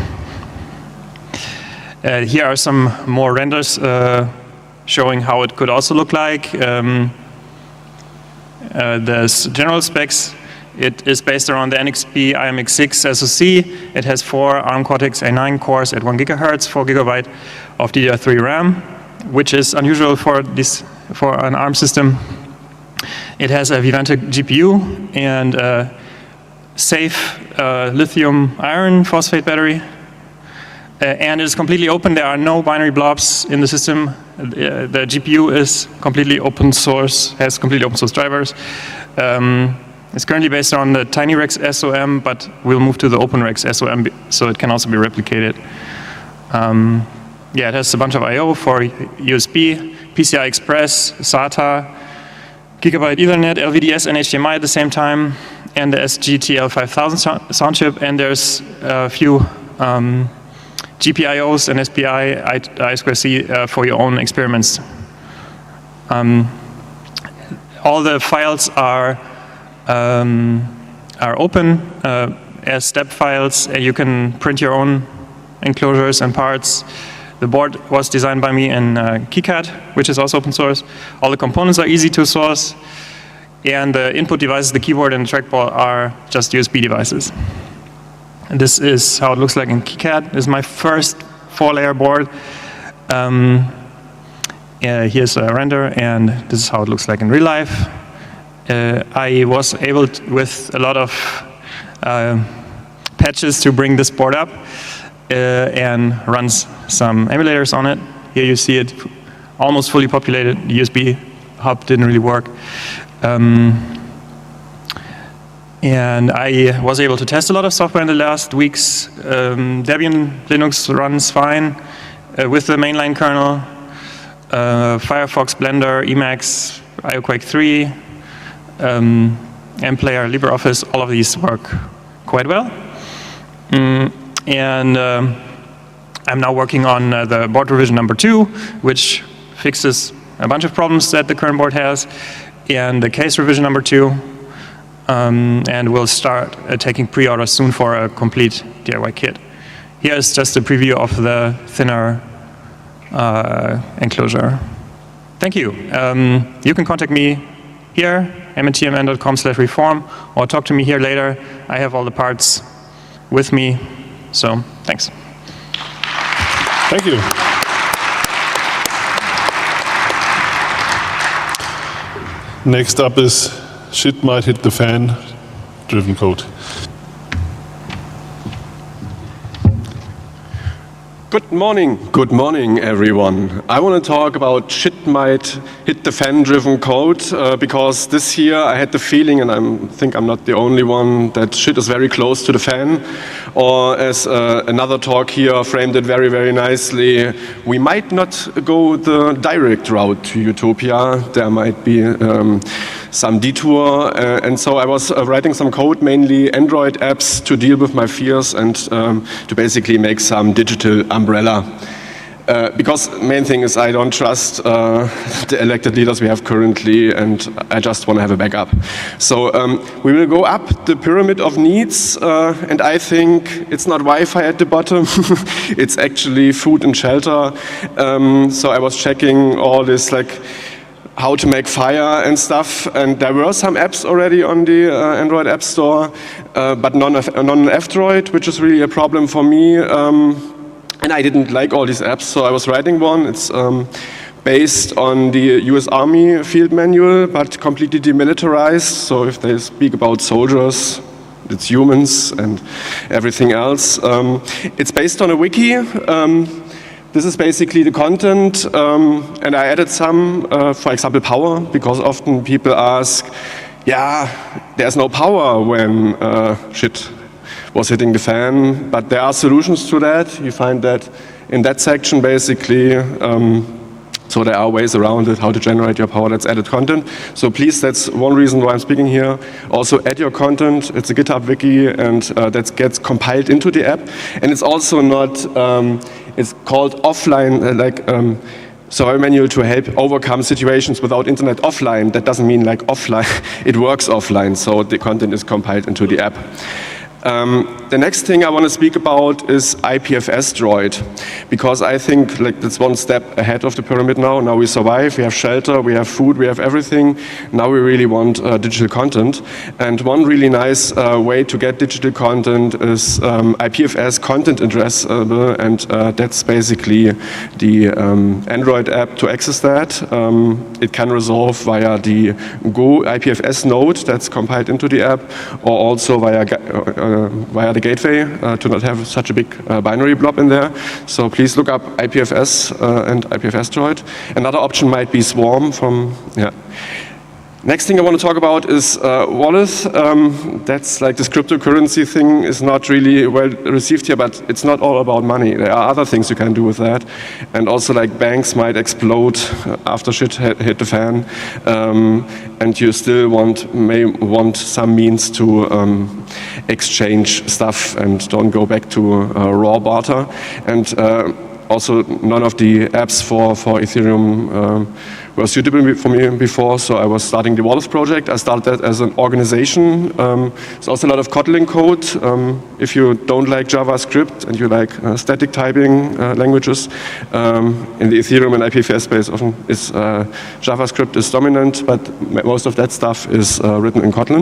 Speaker 15: Uh, here are some more renders uh, showing how it could also look like. Um, uh, the general specs, it is based around the N X P I M X six S O C. It has four ARM Cortex A nine cores at one gigahertz, four gigabyte of D D R three RAM, which is unusual for this for an ARM system. It has a Vivante G P U and a safe uh, lithium iron phosphate battery. Uh, and it is completely open. There are no binary blobs in the system. Uh, the G P U is completely open source, has completely open source drivers. Um, it's currently based on the TinyRex S O M, but we'll move to the OpenRex S O M, so it can also be replicated. Um, yeah, it has a bunch of I O for U S B, P C I Express, SATA, Gigabyte Ethernet, L V D S, and H D M I at the same time, and the S G T L five thousand sound chip, and there's a few um, G P I Os and S P I, I two C uh, for your own experiments. Um, all the files are um, are open uh, as step files, and you can print your own enclosures and parts. The board was designed by me in uh, KiCad, which is also open source. All the components are easy to source, and the input devices, the keyboard and the trackball, are just U S B devices. And this is how it looks like in KiCad. This is my first four-layer board. Um, uh, here's a render, and this is how it looks like in real life. Uh, I was able to, with a lot of uh, patches, to bring this board up uh, and runs some emulators on it. Here you see it almost fully populated. The U S B hub didn't really work. Um, And I was able to test a lot of software in the last weeks. Um, Debian Linux runs fine uh, with the mainline kernel. Uh, Firefox, Blender, Emacs, IOQuake three, um, MPlayer, LibreOffice, all of these work quite well. Mm, and um, I'm now working on uh, the board revision number two, which fixes a bunch of problems that the current board has, and the case revision number two. Um, and we'll start uh, taking pre-orders soon for a complete D I Y kit. Here is just a preview of the thinner uh, enclosure. Thank you. Um, you can contact me here, m n t m n dot com slash reform, or talk to me here later. I have all the parts with me, so thanks.
Speaker 1: Thank you. Next up is Shit Might Hit the Fan driven code.
Speaker 16: Good morning. Good morning, everyone. I want to talk about shit might hit the fan driven code uh, because this year I had the feeling, and I think I'm not the only one, that shit is very close to the fan. Or as uh, another talk here framed it very, very nicely, we might not go the direct route to utopia. There might be um, some detour. Uh, and so I was uh, writing some code, mainly Android apps, to deal with my fears and um, to basically make some digital umbrella. Uh, because main thing is I don't trust uh, the elected leaders we have currently, and I just want to have a backup. So um, we will go up the pyramid of needs, uh, and I think it's not Wi-Fi at the bottom, it's actually food and shelter. Um, so I was checking all this, like, how to make fire and stuff. And there were some apps already on the uh, Android App Store, uh, but none of none F-Droid, which is really a problem for me. Um, and I didn't like all these apps, so I was writing one. It's um, based on the U S Army field manual, but completely demilitarized. So if they speak about soldiers, it's humans and everything else. Um, it's based on a wiki. Um, This is basically the content, um, and I added some, uh, for example, power, because often people ask, yeah, there's no power when uh, shit was hitting the fan, but there are solutions to that. You find that in that section, basically. Um, so there are ways around it, how to generate your power. That's added content. So please, that's one reason why I'm speaking here. Also add your content. It's a GitHub wiki, and uh, that gets compiled into the app. And it's also not, um, it's called offline, uh, like, um, so a manual to help overcome situations without internet offline. That doesn't mean like offline. It works offline, so the content is compiled into the app. Um, the next thing I want to speak about is I P F S Droid, because I think like that's one step ahead of the pyramid now. Now we survive, we have shelter, we have food, we have everything. Now we really want uh, digital content. And one really nice uh, way to get digital content is um, I P F S content addressable, and uh, that's basically the um, Android app to access that. Um, it can resolve via the Go I P F S node that's compiled into the app, or also via uh, Uh, via the gateway uh, to not have such a big uh, binary blob in there. So please look up I P F S uh, and I P F S Droid. Another option might be Swarm from, yeah. Next thing I want to talk about is uh, Wallet. Um, that's like this cryptocurrency thing is not really well received here, but it's not all about money. There are other things you can do with that. And also like banks might explode after shit hit, hit the fan. Um, and you still want, may want some means to um, exchange stuff and don't go back to uh, raw barter. And uh, also none of the apps for, for Ethereum um, were suitable for me before, so I was starting the Wallet project. I started that as an organization. Um, there's also a lot of Kotlin code. Um, if you don't like JavaScript and you like uh, static typing uh, languages, um, in the Ethereum and I P F S space often is uh, JavaScript is dominant, but most of that stuff is uh, written in Kotlin.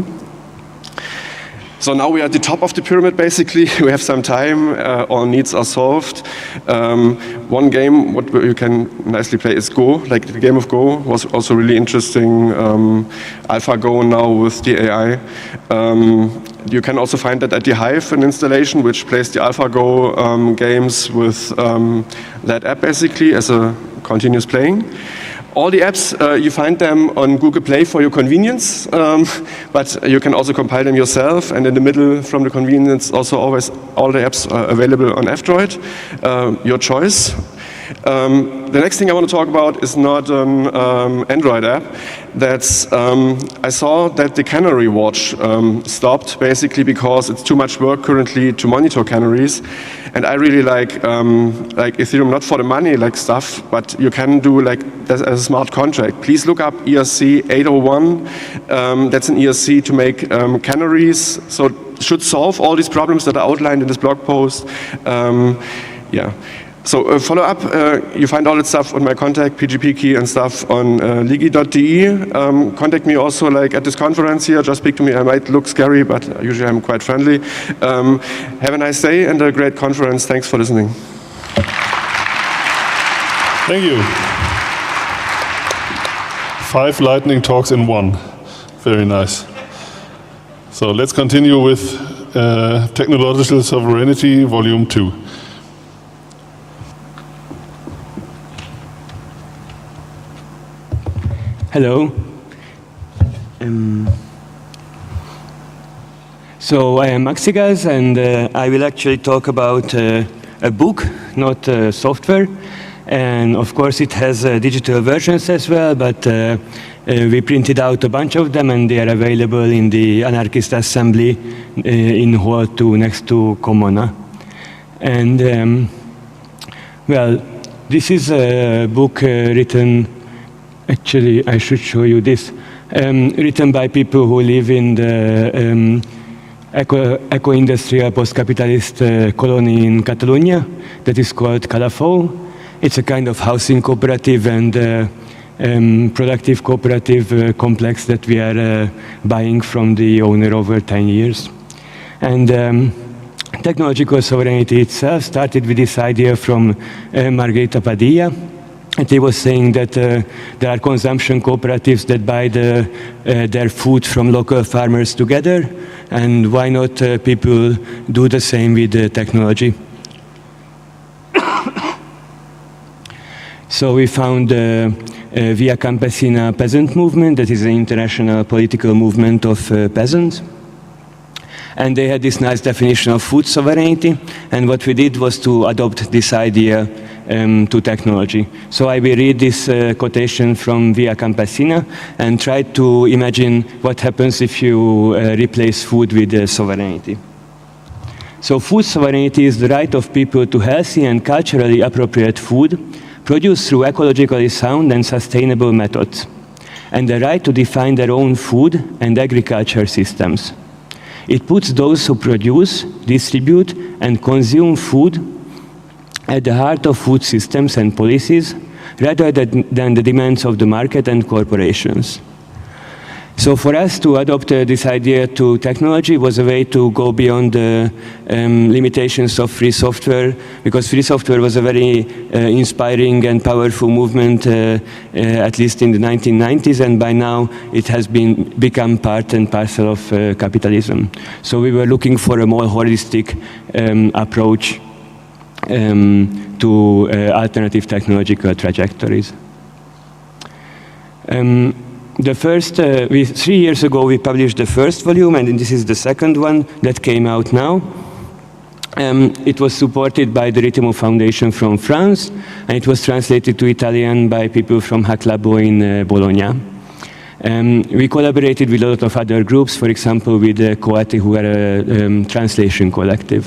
Speaker 16: So now we are at the top of the pyramid, basically. We have some time, uh, all needs are solved. Um, one game, what you can nicely play is Go, like the game of Go was also really interesting. Um, AlphaGo now with the A I. Um, you can also find that at the Hive, an installation which plays the AlphaGo um, games with um, that app basically as a continuous playing. All the apps, uh, you find them on Google Play for your convenience, um, but you can also compile them yourself, and in the middle from the convenience also always all the apps are available on F-Droid, uh, your choice. Um, the next thing I want to talk about is not an um, Android app. That's um, I saw that the Canary Watch um, stopped basically because it's too much work currently to monitor canaries, and I really like um, like Ethereum not for the money like stuff, but you can do like as a smart contract. Please look up E R C eight oh one. Um, that's an E R C to make um, canaries. So it should solve all these problems that are outlined in this blog post. Um, yeah. So uh, follow up, uh, you find all that stuff on my contact, P G P key and stuff on uh, ligi dot d e. Um, contact me also like at this conference here, just speak to me. I might look scary, but usually I'm quite friendly. Um, have a nice day and a great conference. Thanks for listening.
Speaker 1: Thank you. Five lightning talks in one. Very nice. So let's continue with uh, Technological Sovereignty, Volume two.
Speaker 17: Hello. Um, so I am Maxigas, and uh, I will actually talk about uh, a book, not uh, software. And of course it has uh, digital versions as well, but uh, uh, we printed out a bunch of them and they are available in the Anarchist Assembly uh, in Hall two next to Commona. And um, well, this is a book uh, written, actually I should show you this, um, written by people who live in the um, eco, eco-industrial post-capitalist uh, colony in Catalonia that is called Calafou. It's a kind of housing cooperative, and uh, um, productive cooperative uh, complex that we are uh, buying from the owner over ten years. And um, technological sovereignty itself started with this idea from uh, Margarita Padilla. And he was saying that uh, there are consumption cooperatives that buy the, uh, their food from local farmers together, and why not uh, people do the same with uh, technology? So we found uh, uh, Via Campesina peasant movement, that is an international political movement of uh, peasants. And they had this nice definition of food sovereignty, and what we did was to adopt this idea um, to technology. So I will read this uh, quotation from Via Campesina and try to imagine what happens if you uh, replace food with uh, sovereignty. So food sovereignty is the right of people to healthy and culturally appropriate food produced through ecologically sound and sustainable methods, and the right to define their own food and agriculture systems. It puts those who produce, distribute, and consume food at the heart of food systems and policies, rather than, than the demands of the market and corporations. So for us to adopt uh, this idea to technology was a way to go beyond the um, limitations of free software, because free software was a very uh, inspiring and powerful movement, uh, uh, at least in the nineteen nineties, and by now it has been become part and parcel of uh, capitalism. So we were looking for a more holistic um, approach um, to uh, alternative technological trajectories. Um, The first, uh, we, three years ago we published the first volume, and this is the second one that came out now. Um, it was supported by the Ritmo Foundation from France, and it was translated to Italian by people from Hack Labo in uh, Bologna. Um, we collaborated with a lot of other groups, for example with uh, Coati, who are a um, translation collective.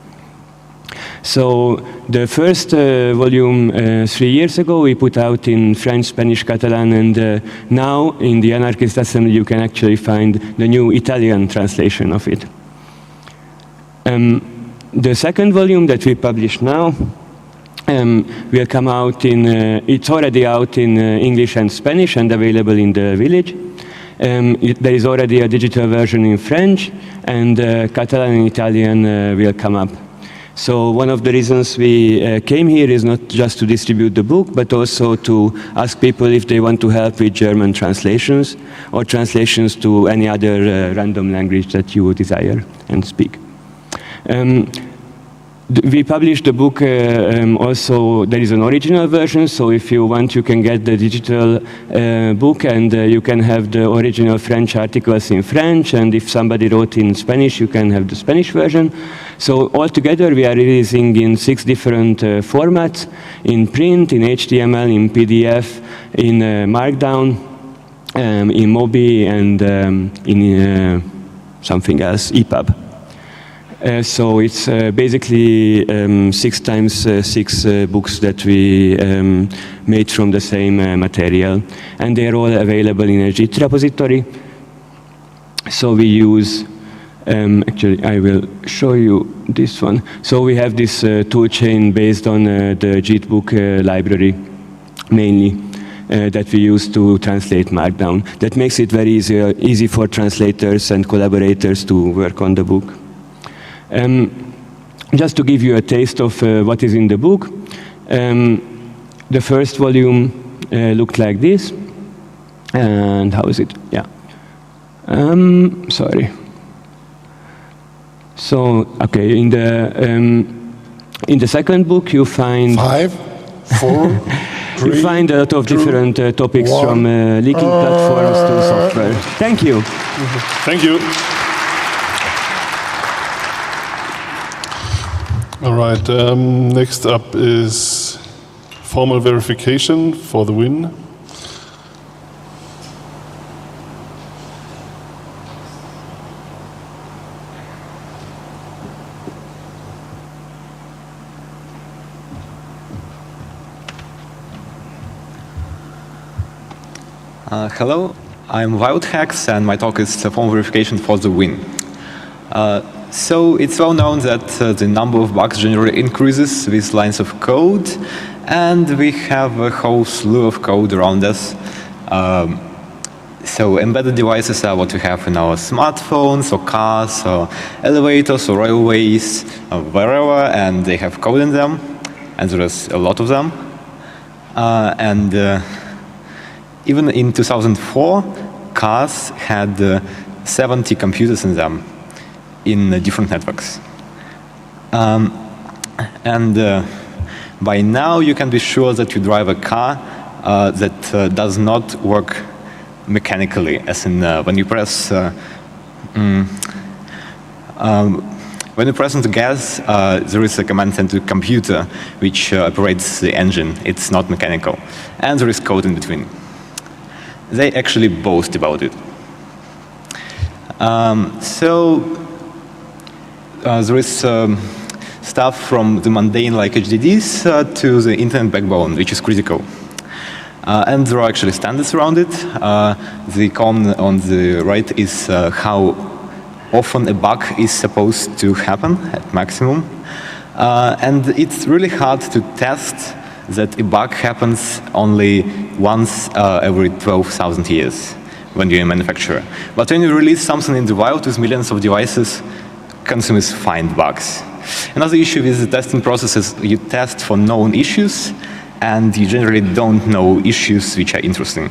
Speaker 17: So the first uh, volume uh, three years ago we put out in French, Spanish, Catalan, and uh, now in the Anarchist Assembly you can actually find the new Italian translation of it. Um, the second volume that we publish now um, will come out in, uh, it's already out in uh, English and Spanish and available in the village. Um, it, there is already a digital version in French, and uh, Catalan and Italian uh, will come up. So one of the reasons we uh, came here is not just to distribute the book, but also to ask people if they want to help with German translations or translations to any other uh, random language that you desire and speak. Um, We published the book, uh, um, also there is an original version, so if you want you can get the digital uh, book, and uh, you can have the original French articles in French, and if somebody wrote in Spanish you can have the Spanish version. So altogether we are releasing in six different uh, formats, in print, in H T M L, in P D F, in uh, Markdown, um, in Mobi, and um, in uh, something else, E P U B. Uh, so it's uh, basically um, six times uh, six uh, books that we um, made from the same uh, material, and they're all available in a JIT repository. So we use, um, actually I will show you this one. So we have this uh, toolchain based on uh, the JIT book uh, library mainly. Uh, that we use to translate Markdown. That makes it very easy, uh, easy for translators and collaborators to work on the book. Um, just to give you a taste of uh, what is in the book, um, the first volume uh, looked like this. And how is it? Yeah. Um, sorry. So, okay, in the um, in the second book you find
Speaker 2: five, four, three,
Speaker 17: you find a lot of
Speaker 2: two,
Speaker 17: different uh, topics
Speaker 2: one.
Speaker 17: from uh, leaking uh, platforms to software. Thank you.
Speaker 1: Thank you. All right, um, next up is formal verification for the win.
Speaker 18: Uh, hello, I'm Wildhex, and my talk is uh, formal verification for the win. Uh, So it's well known that uh, the number of bugs generally increases with lines of code, And we have a whole slew of code around us. Um, so embedded devices are what we have in our smartphones, or cars, or elevators, or railways, or wherever, and they have code in them, and there is a lot of them. Uh, and uh, even in two thousand four, cars had uh, seventy computers in them, in uh, different networks. Um, and uh, by now, you can be sure that you drive a car uh, that uh, does not work mechanically, as in uh, when you press uh, mm, um, when you press into gas, uh, there is a command sent to a computer which uh, operates the engine. It's not mechanical, and there is code in between. They actually boast about it. Um, so uh, there is um, stuff from the mundane like H D Ds uh, to the internet backbone, which is critical. Uh, and there are actually standards around it. Uh, the column on the right is uh, how often a bug is supposed to happen at maximum. Uh, and it's really hard to test that a bug happens only once uh, every twelve thousand years when you're a manufacturer. But when you release something in the wild with millions of devices, consumers find bugs. Another issue with the testing process is you test for known issues, and you generally don't know issues which are interesting.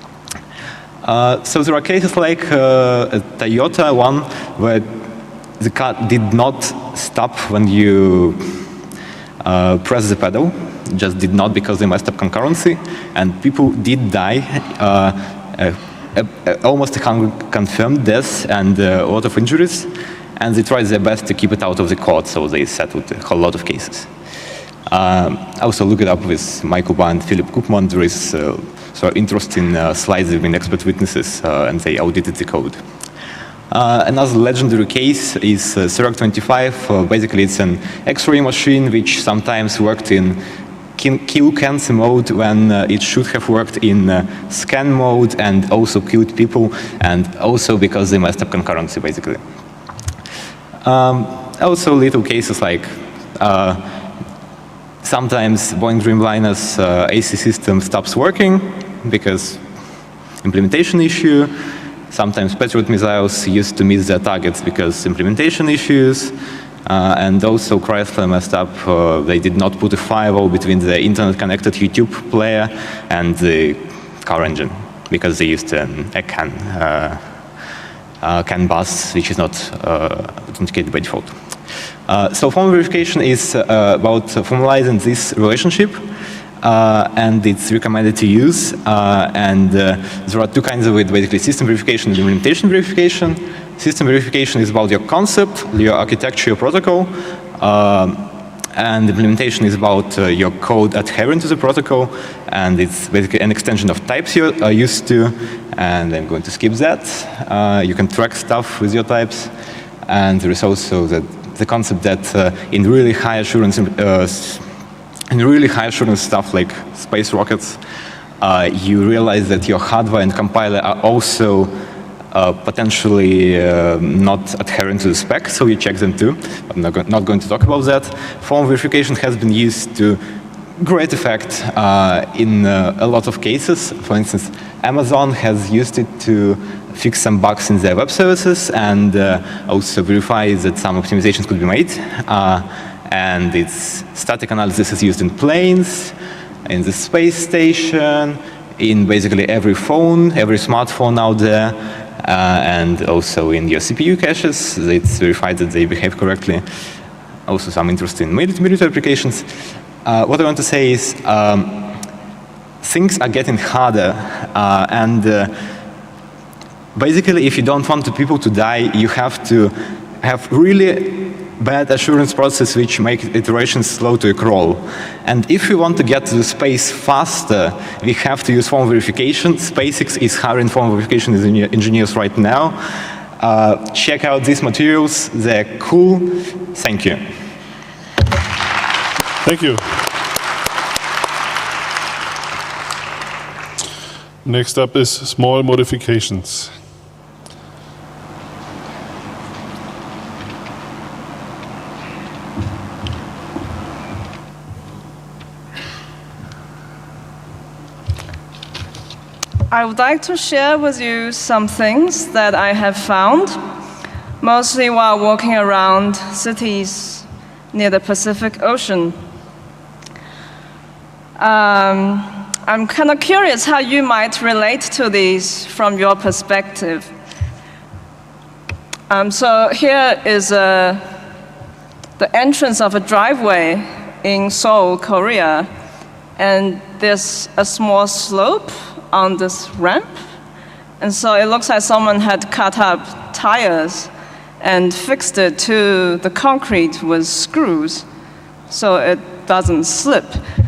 Speaker 18: Uh, so there are cases like uh, a Toyota one where the car did not stop when you uh, press the pedal, just did not because they messed up concurrency, and people did die, uh, uh, uh, uh, almost a confirmed deaths and uh, a lot of injuries, and they tried their best to keep it out of the court, so they settled a whole lot of cases. Um, I also look it up with Michael Barr and Philip Koopman. There is uh, sort of interesting uh, slides with expert witnesses, uh, and they audited the code. Uh, another legendary case is uh, Serac twenty-five. Uh, basically, it's an X-ray machine which sometimes worked in kill cancer mode when uh, it should have worked in uh, scan mode, and also killed people, and also because they messed up concurrency, basically. Um, also, little cases like uh, sometimes Boeing Dreamliner's uh, A C system stops working because implementation issue. Sometimes Patriot missiles used to miss their targets because implementation issues. Uh, and also Chrysler messed up. Uh, they did not put a firewall between the internet-connected YouTube player and the car engine because they used an, a CAN, uh, uh, CAN bus, which is not uh, authenticated by default. Uh, so formal verification is uh, about formalizing this relationship, uh, and it's recommended to use. Uh, and uh, there are two kinds of it, basically system verification and implementation verification. System verification is about your concept, your architecture, your protocol, um, and implementation is about uh, your code adhering to the protocol, and it's basically an extension of types you are used to, and I'm going to skip that. Uh, you can track stuff with your types, and there is also the, the concept that uh, in really high assurance, uh, in really high assurance stuff like space rockets, uh, you realize that your hardware and compiler are also Uh, potentially uh, not adherent to the spec, so you check them too. I'm not, go not going to talk about that. Formal verification has been used to great effect uh, in uh, a lot of cases. For instance, Amazon has used it to fix some bugs in their web services and uh, also verify that some optimizations could be made. Uh, and its static analysis is used in planes, in the space station, in basically every phone, every smartphone out there. Uh, and also in your C P U caches, it's verified that they behave correctly. Also some interesting military applications. Uh, what I want to say is um, things are getting harder, uh, and uh, basically if you don't want the people to die, you have to have really bad assurance process which make iterations slow to a crawl. And if we want to get to the space faster, we have to use formal verification. SpaceX is hiring formal verification engineers right now. Uh, check out these materials, they're cool. Thank you.
Speaker 1: Thank you. Next up is small modifications.
Speaker 19: I would like to share with you some things that I have found, mostly while walking around cities near the Pacific Ocean. Um, I'm kind of curious how you might relate to these from your perspective. Um, so here is uh, the entrance of a driveway in Seoul, Korea, and there's a small slope on this ramp, and so it looks like someone had cut up tires and fixed it to the concrete with screws so it doesn't slip.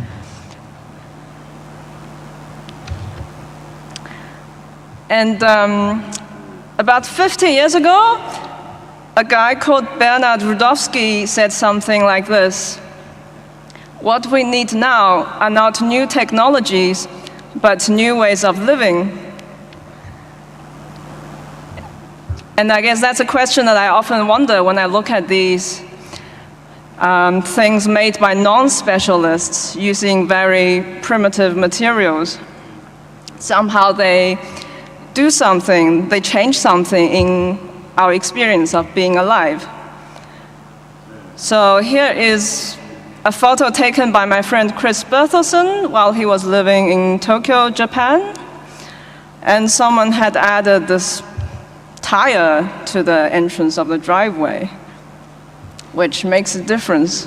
Speaker 19: And um, about fifty years ago, a guy called Bernard Rudowski said something like this: "What we need now are not new technologies, but new ways of living." And I guess that's a question that I often wonder when I look at these um, things made by non-specialists using very primitive materials. Somehow they do something, they change something in our experience of being alive. So here is a photo taken by my friend Chris Berthelsen while he was living in Tokyo, Japan. And someone had added this tire to the entrance of the driveway, which makes a difference.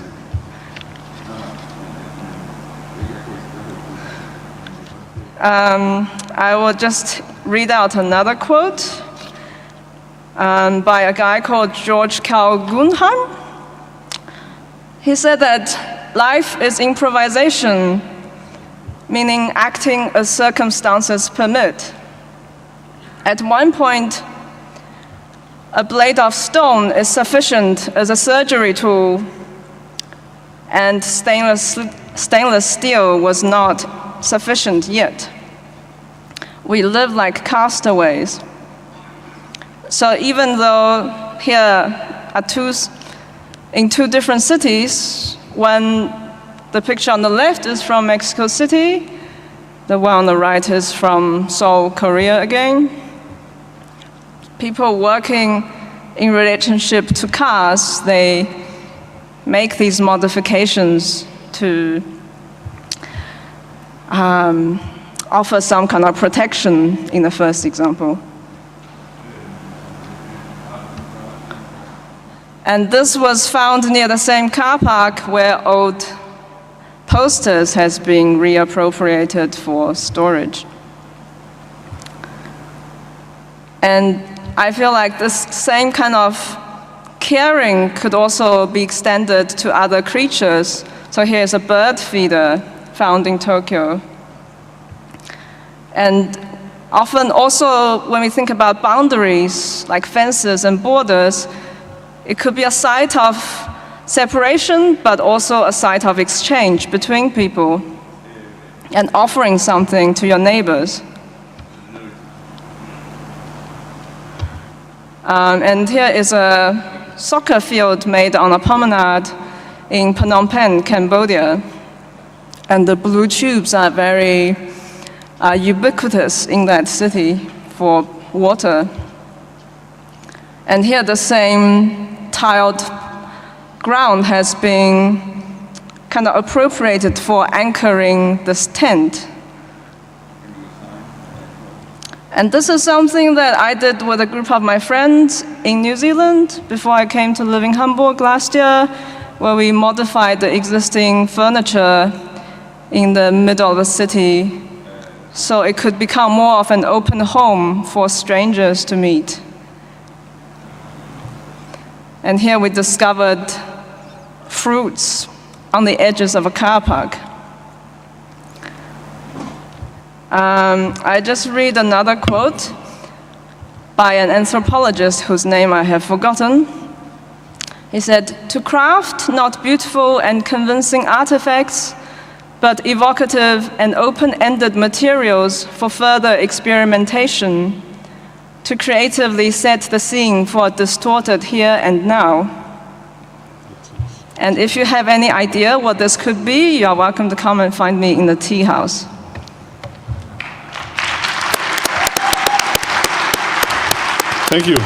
Speaker 19: Um, I will just read out another quote um, by a guy called George Kalgunhan. He said that life is improvisation, meaning acting as circumstances permit. At one point, a blade of stone is sufficient as a surgery tool, and stainless, stainless steel was not sufficient yet. We live like castaways. So even though here are two, in two different cities, when the picture on the left is from Mexico City, the one on the right is from Seoul, Korea again, people working in relationship to cars, they make these modifications to um, offer some kind of protection in the first example. And this was found near the same car park where old posters has been reappropriated for storage. And I feel like this same kind of caring could also be extended to other creatures. So here's a bird feeder found in Tokyo. And often also when we think about boundaries, like fences and borders, it could be a site of separation, but also a site of exchange between people and offering something to your neighbors. Um, and here is a soccer field made on a promenade in Phnom Penh, Cambodia. And the blue tubes are very uh, ubiquitous in that city for water. And here the same tiled ground has been kind of appropriated for anchoring this tent. And this is something that I did with a group of my friends in New Zealand before I came to live in Hamburg last year, where we modified the existing furniture in the middle of the city so it could become more of an open home for strangers to meet. And here we discovered fruits on the edges of a car park. Um, I just read another quote by an anthropologist whose name I have forgotten. He said, "To craft not beautiful and convincing artifacts, but evocative and open-ended materials for further experimentation, to creatively set the scene for a distorted here and now. And if you have any idea what this could be, you are welcome to come and find me in the tea house."
Speaker 1: Thank you.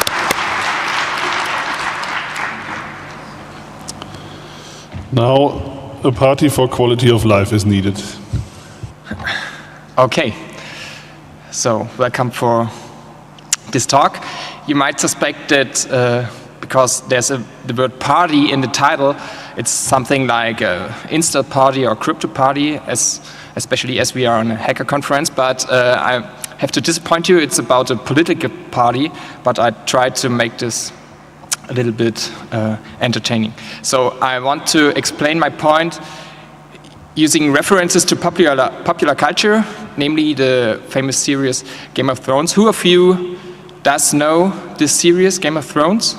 Speaker 1: Now, a party for quality of life is needed.
Speaker 11: Okay, so welcome for this talk. You might suspect that uh, because there's a, the word party in the title, it's something like an Insta party or crypto party, as, especially as we are on a hacker conference, but uh, I have to disappoint you, it's about a political party, but I tried to make this a little bit uh, entertaining. So I want to explain my point using references to popular, popular culture, namely the famous series Game of Thrones. Who of you does know this series, Game of Thrones?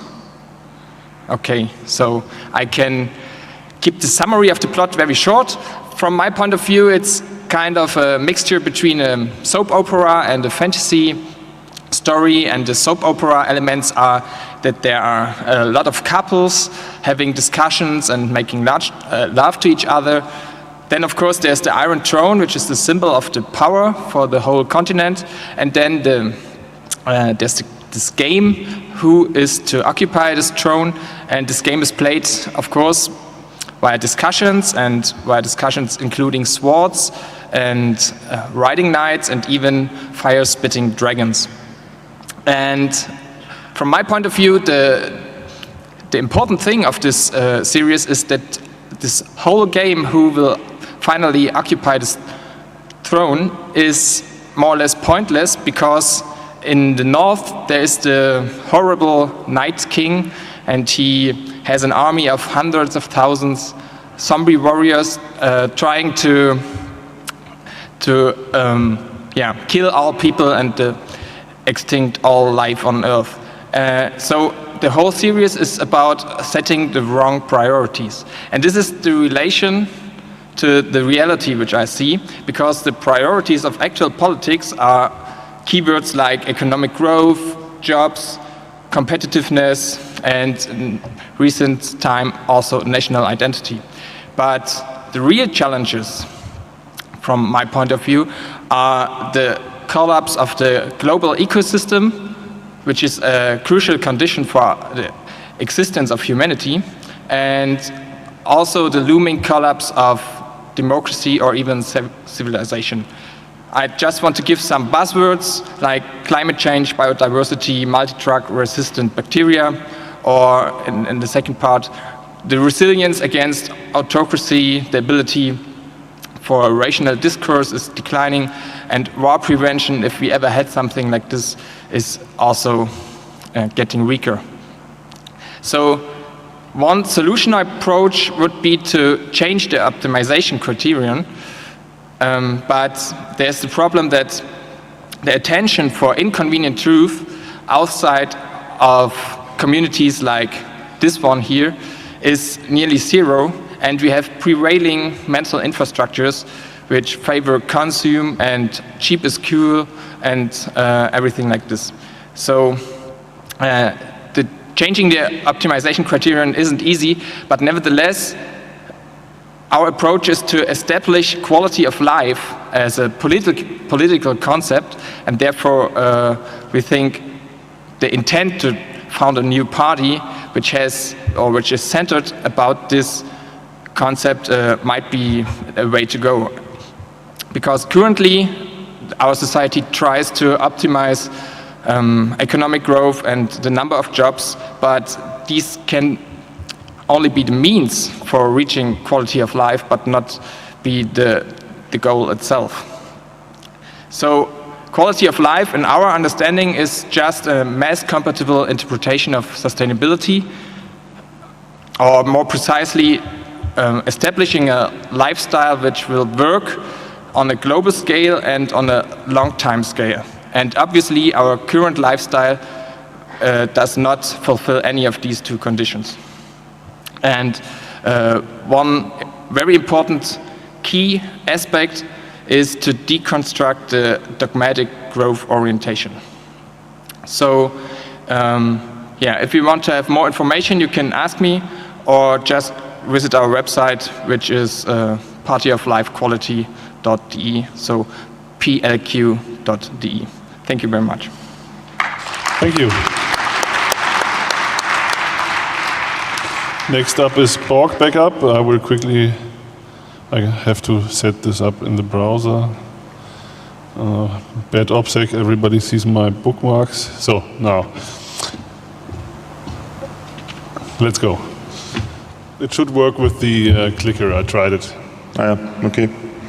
Speaker 11: Okay, so I can keep the summary of the plot very short. From my point of view, it's kind of a mixture between a soap opera and a fantasy story, and the soap opera elements are that there are a lot of couples having discussions and making large, uh, love to each other. Then, of course, there's the Iron Throne, which is the symbol of the power for the whole continent. And then the, uh, there's the, this game, who is to occupy this throne. And this game is played, of course, via discussions, and via discussions including swords and uh, riding knights and even fire-spitting dragons. And from my point of view, the, the important thing of this uh, series is that this whole game, who will finally occupy this throne, is more or less pointless, because in the north there is the horrible Night King, and he has an army of hundreds of thousands zombie warriors uh, trying to to um, yeah kill all people and uh, extinct all life on Earth. Uh, so the whole series is about setting the wrong priorities, and this is the relation to the reality which I see, because the priorities of actual politics are keywords like economic growth, jobs, competitiveness, and in recent time also national identity. But the real challenges, from my point of view, are the collapse of the global ecosystem, which is a crucial condition for the existence of humanity, and also the looming collapse of democracy or even civilization. I just want to give some buzzwords like climate change, biodiversity, multi-drug resistant bacteria, or in, in the second part, the resilience against autocracy, the ability for a rational discourse is declining, and war prevention, if we ever had something like this, is also uh, getting weaker. So one solution approach would be to change the optimization criterion, um, but there's the problem that the attention for inconvenient truth outside of communities like this one here is nearly zero, and we have prevailing mental infrastructures which favor consume and cheap is cool and uh, everything like this. So uh, the changing the optimization criterion isn't easy, but nevertheless our approach is to establish quality of life as a politi political concept, and therefore uh, we think the intent to found a new party which has or which is centered about this concept uh, might be a way to go. Because currently our society tries to optimize um, economic growth and the number of jobs, but these can only be the means for reaching quality of life, but not be the, the goal itself. So quality of life, in our understanding, is just a mass-compatible interpretation of sustainability, or more precisely, um, establishing a lifestyle which will work on a global scale and on a long-time scale. And obviously, our current lifestyle uh, does not fulfill any of these two conditions. And uh, one very important key aspect is to deconstruct the dogmatic growth orientation. So, um, yeah, if you want to have more information, you can ask me, or just visit our website, which is uh, party of life quality dot d e, so P L Q dot d e. Thank you very much.
Speaker 1: Thank you. Next up is Borg Backup. I will quickly, I have to set this up in the browser. Uh, bad OPSEC, everybody sees my bookmarks. So now, let's go. It should work with the uh, clicker, I tried it.
Speaker 20: Ah, yeah. Okay.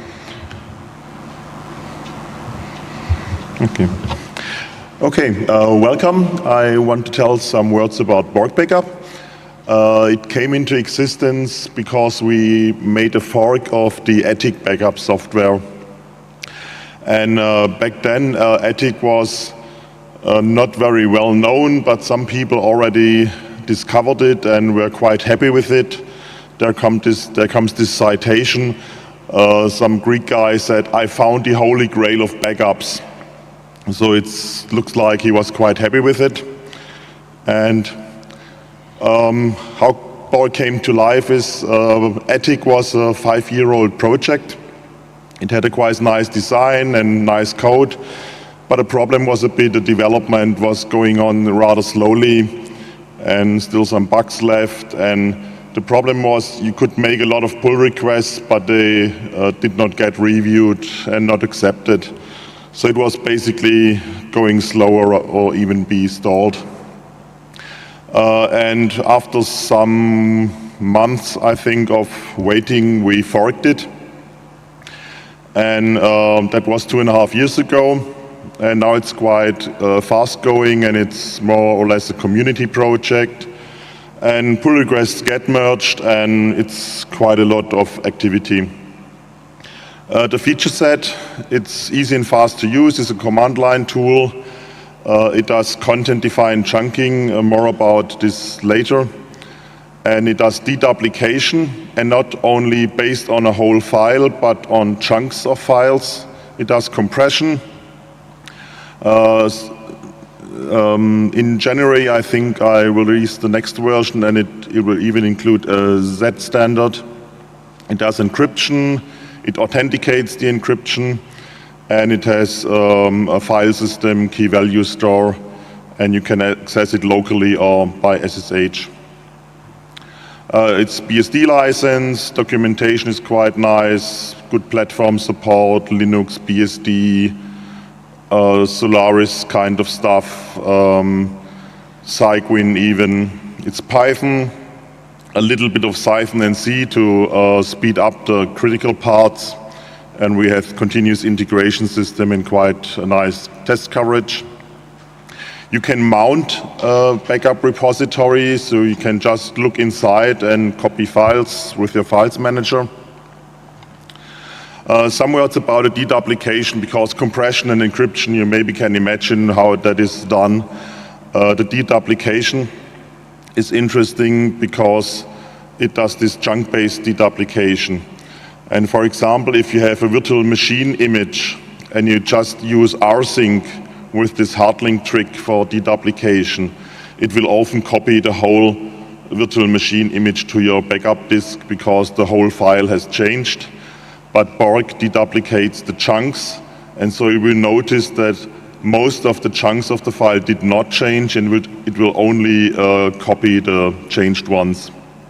Speaker 20: Okay. Okay, uh, welcome. I want to tell some words about Borg Backup. Uh, it came into existence because we made a fork of the Attic backup software. And uh, back then, uh, Attic was uh, not very well known, but some people already discovered it and were quite happy with it. There, come this, there comes this citation. Uh, some Greek guy said, "I found the holy grail of backups." So it looks like he was quite happy with it. And um, how Borg came to life is uh, Attic was a five-year-old project. It had a quite nice design and nice code, but the problem was a bit the development was going on rather slowly and still some bugs left. And the problem was you could make a lot of pull requests, but they uh, did not get reviewed and not accepted. So it was basically going slower or even be stalled. Uh, and after some months, I think, of waiting, we forked it. And uh, that was two and a half years ago. And now it's quite uh, fast going, and it's more or less a community project. And pull requests get merged, and it's quite a lot of activity. Uh, the feature set, it's easy and fast to use. It's a command line tool. Uh, it does content-defined chunking, uh, more about this later. And it does deduplication, and not only based on a whole file, but on chunks of files. It does compression. Uh, um, in January, I think I will release the next version, and it, it will even include a Z standard. It does encryption. It authenticates the encryption. And it has um, a file system, key value store, and you can access it locally or by S S H. Uh, it's B S D license, documentation is quite nice, good platform support, Linux, B S D, uh, Solaris kind of stuff, um, Cygwin even. It's Python, a little bit of Python and C to uh, speed up the critical parts. And we have continuous integration system and quite a nice test coverage. You can mount a backup repository, so you can just look inside and copy files with your files manager. Uh, some words about a deduplication, because compression and encryption, you maybe can imagine how that is done. Uh, the deduplication is interesting because it does this chunk-based deduplication. And for example, if you have a virtual machine image and you just use rsync with this hard link trick for deduplication, it will often copy the whole virtual machine image to your backup disk because the whole file has changed. But Borg deduplicates the chunks, and so you will notice that most of the chunks of the file did not change, and it will only uh, copy the changed ones.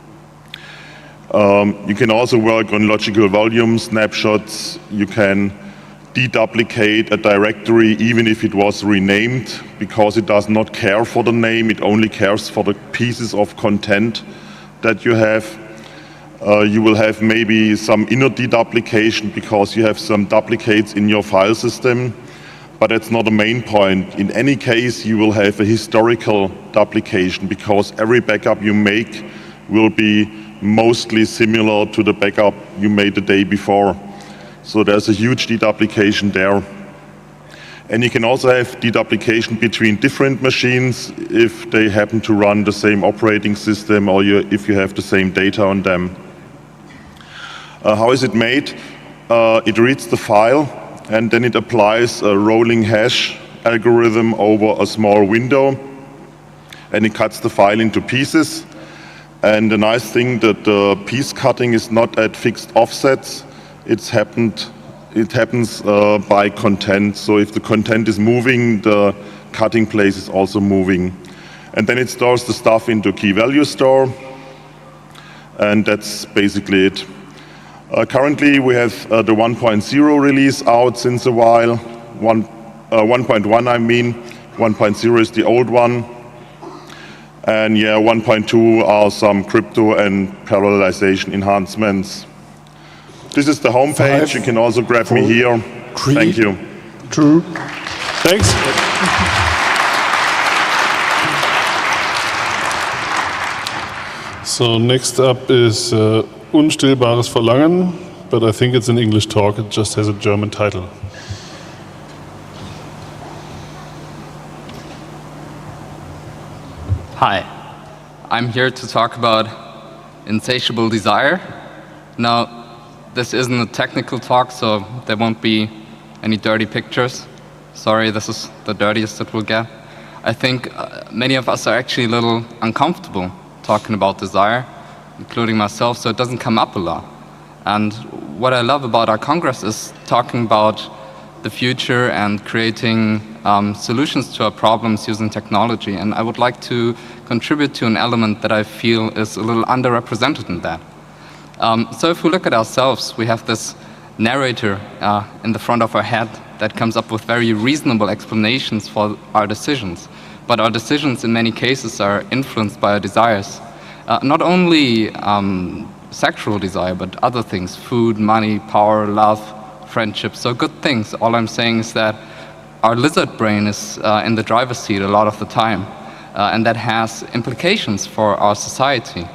Speaker 20: Um, you can also work on logical volume snapshots. You can deduplicate a directory even if it was renamed, because it does not care for the name, it only cares for the pieces of content that you have. Uh, you will have maybe some inner deduplication because you have some duplicates in your file system, but that's not the main point. In any case, you will have a historical duplication because every backup you make will be mostly similar to the backup you made the day before. So there's a huge deduplication there. And you can also have deduplication between different machines if they happen to run the same operating system or you, if you have the same data on them. Uh, how is it made? Uh, it reads the file and then it applies a rolling hash algorithm over a small window, and it cuts the file into pieces. And the nice thing that the piece cutting is not at fixed offsets. It's happened, it happens uh, by content. So if the content is moving, the cutting place is also moving. And then it stores the stuff into key value store, and that's basically it. Uh, currently, we have uh, the one point oh release out since a while. One, uh, one point one, I mean. one point oh is the old one. And yeah, one point two are some crypto and parallelization enhancements. This is the homepage.
Speaker 1: Five,
Speaker 20: you can also grab
Speaker 1: four,
Speaker 20: me here.
Speaker 1: three,
Speaker 20: Thank you.
Speaker 1: True. Thanks. So next up is uh, Unstillbares Verlangen, but I think it's an English talk. It just has a German title.
Speaker 21: Hi, I'm here to talk about insatiable desire. Now, this isn't a technical talk, so there won't be any dirty pictures. Sorry, this is the dirtiest it will get. I think uh, many of us are actually a little uncomfortable talking about desire, including myself, so it doesn't come up a lot. And what I love about our Congress is talking about the future and creating um, solutions to our problems using technology. And I would like to contribute to an element that I feel is a little underrepresented in that. Um, so if we look at ourselves, we have this narrator uh, in the front of our head that comes up with very reasonable explanations for our decisions. But our decisions in many cases are influenced by our desires. Uh, not only um, sexual desire, but other things, food, money, power, love, friendship, so good things. All I'm saying is that our lizard brain is uh, in the driver's seat a lot of the time, uh, and that has implications for our society.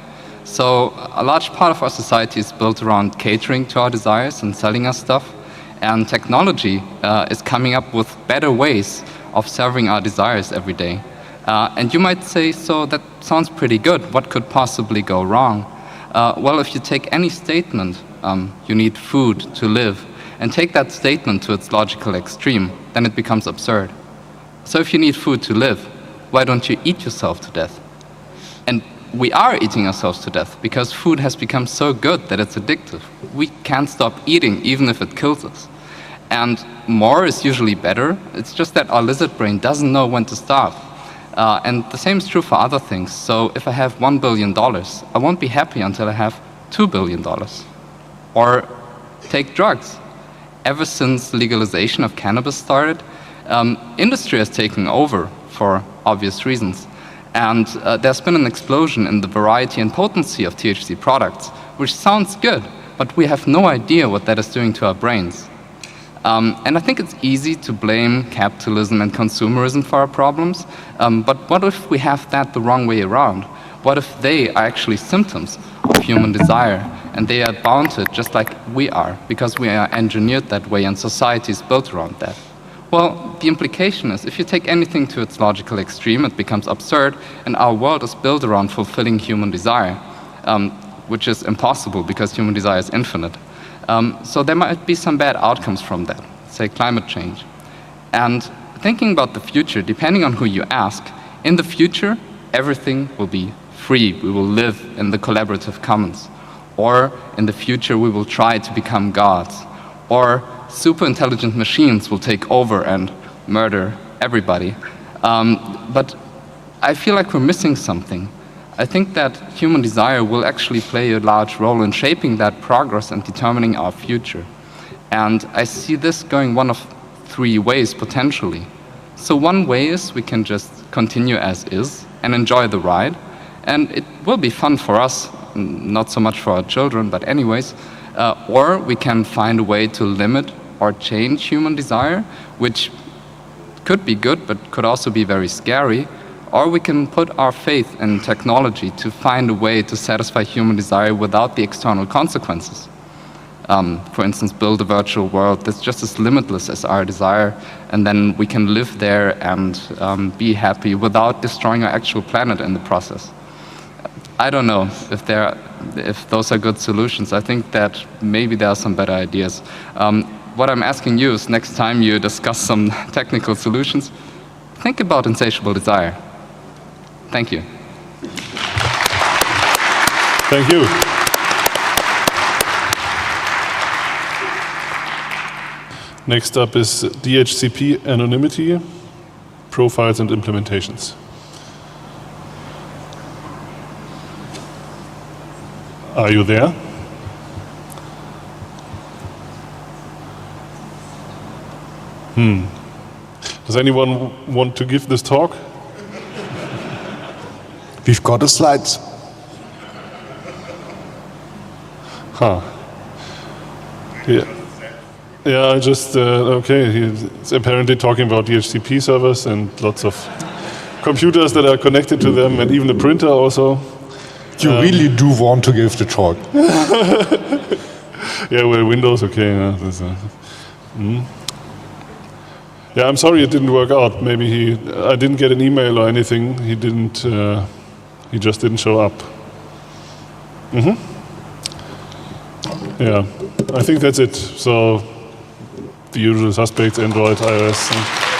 Speaker 21: So a large part of our society is built around catering to our desires and selling us stuff, and technology uh, is coming up with better ways of serving our desires every day. Uh, and you might say, so that sounds pretty good, what could possibly go wrong? Uh, well, if you take any statement, um, you need food to live, and take that statement to its logical extreme, then it becomes absurd. So if you need food to live, why don't you eat yourself to death? And we are eating ourselves to death because food has become so good that it's addictive. We can't stop eating even if it kills us. And more is usually better. It's just that our lizard brain doesn't know when to stop. Uh, and the same is true for other things. So if I have one billion dollars, I won't be happy until I have two billion dollars. Or take drugs. Ever since legalization of cannabis started, um, industry has taken over for obvious reasons. And uh, there's been an explosion in the variety and potency of T H C products, which sounds good, but we have no idea what that is doing to our brains. Um, and I think it's easy to blame capitalism and consumerism for our problems, um, but what if we have that the wrong way around? What if they are actually symptoms of human desire, and they are bounded just like we are, because we are engineered that way and society is built around that? Well, the implication is if you take anything to its logical extreme, it becomes absurd, and our world is built around fulfilling human desire, um, which is impossible because human desire is infinite. Um, so there might be some bad outcomes from that, say climate change. And thinking about the future, depending on who you ask, in the future, everything will be free. We will live in the collaborative commons. Or in the future, we will try to become gods. Or super intelligent machines will take over and murder everybody. Um, but I feel like we're missing something. I think that human desire will actually play a large role in shaping that progress and determining our future. And I see this going one of three ways potentially. So one way is we can just continue as is and enjoy the ride. And it will be fun for us, not so much for our children, but anyways. Uh, or we can find a way to limit or change human desire, which could be good, but could also be very scary. Or we can put our faith in technology to find a way to satisfy human desire without the external consequences. Um, for instance, build a virtual world that's just as limitless as our desire, and then we can live there and um, be happy without destroying our actual planet in the process. I don't know if there, if those are good solutions. I think that maybe there are some better ideas. Um, what I'm asking you is next time you discuss some technical solutions, think about insatiable desire. Thank you.
Speaker 1: Thank you. Next up is D H C P anonymity. profiles and implementations. Are you there? Hmm. Does anyone want to give this talk?
Speaker 2: We've got the slides.
Speaker 1: Huh. Yeah. Yeah, I just, uh, okay, he's apparently talking about D H C P servers and lots of computers that are connected to them, and even a printer also.
Speaker 2: You um, really do want to give the talk.
Speaker 1: Yeah, well, Windows, okay. Yeah, that's, uh, mm. Yeah, I'm sorry it didn't work out. Maybe he, I didn't get an email or anything. He didn't, uh, he just didn't show up. Mm-hmm. Yeah, I think that's it. So, the usual suspects, Android, iOS.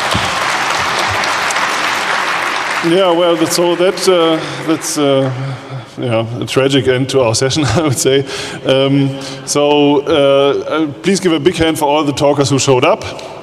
Speaker 1: And yeah, well, that's, so that, uh, that's uh, yeah, a tragic end to our session, I would say. Um, so, uh, please give a big hand for all the talkers who showed up.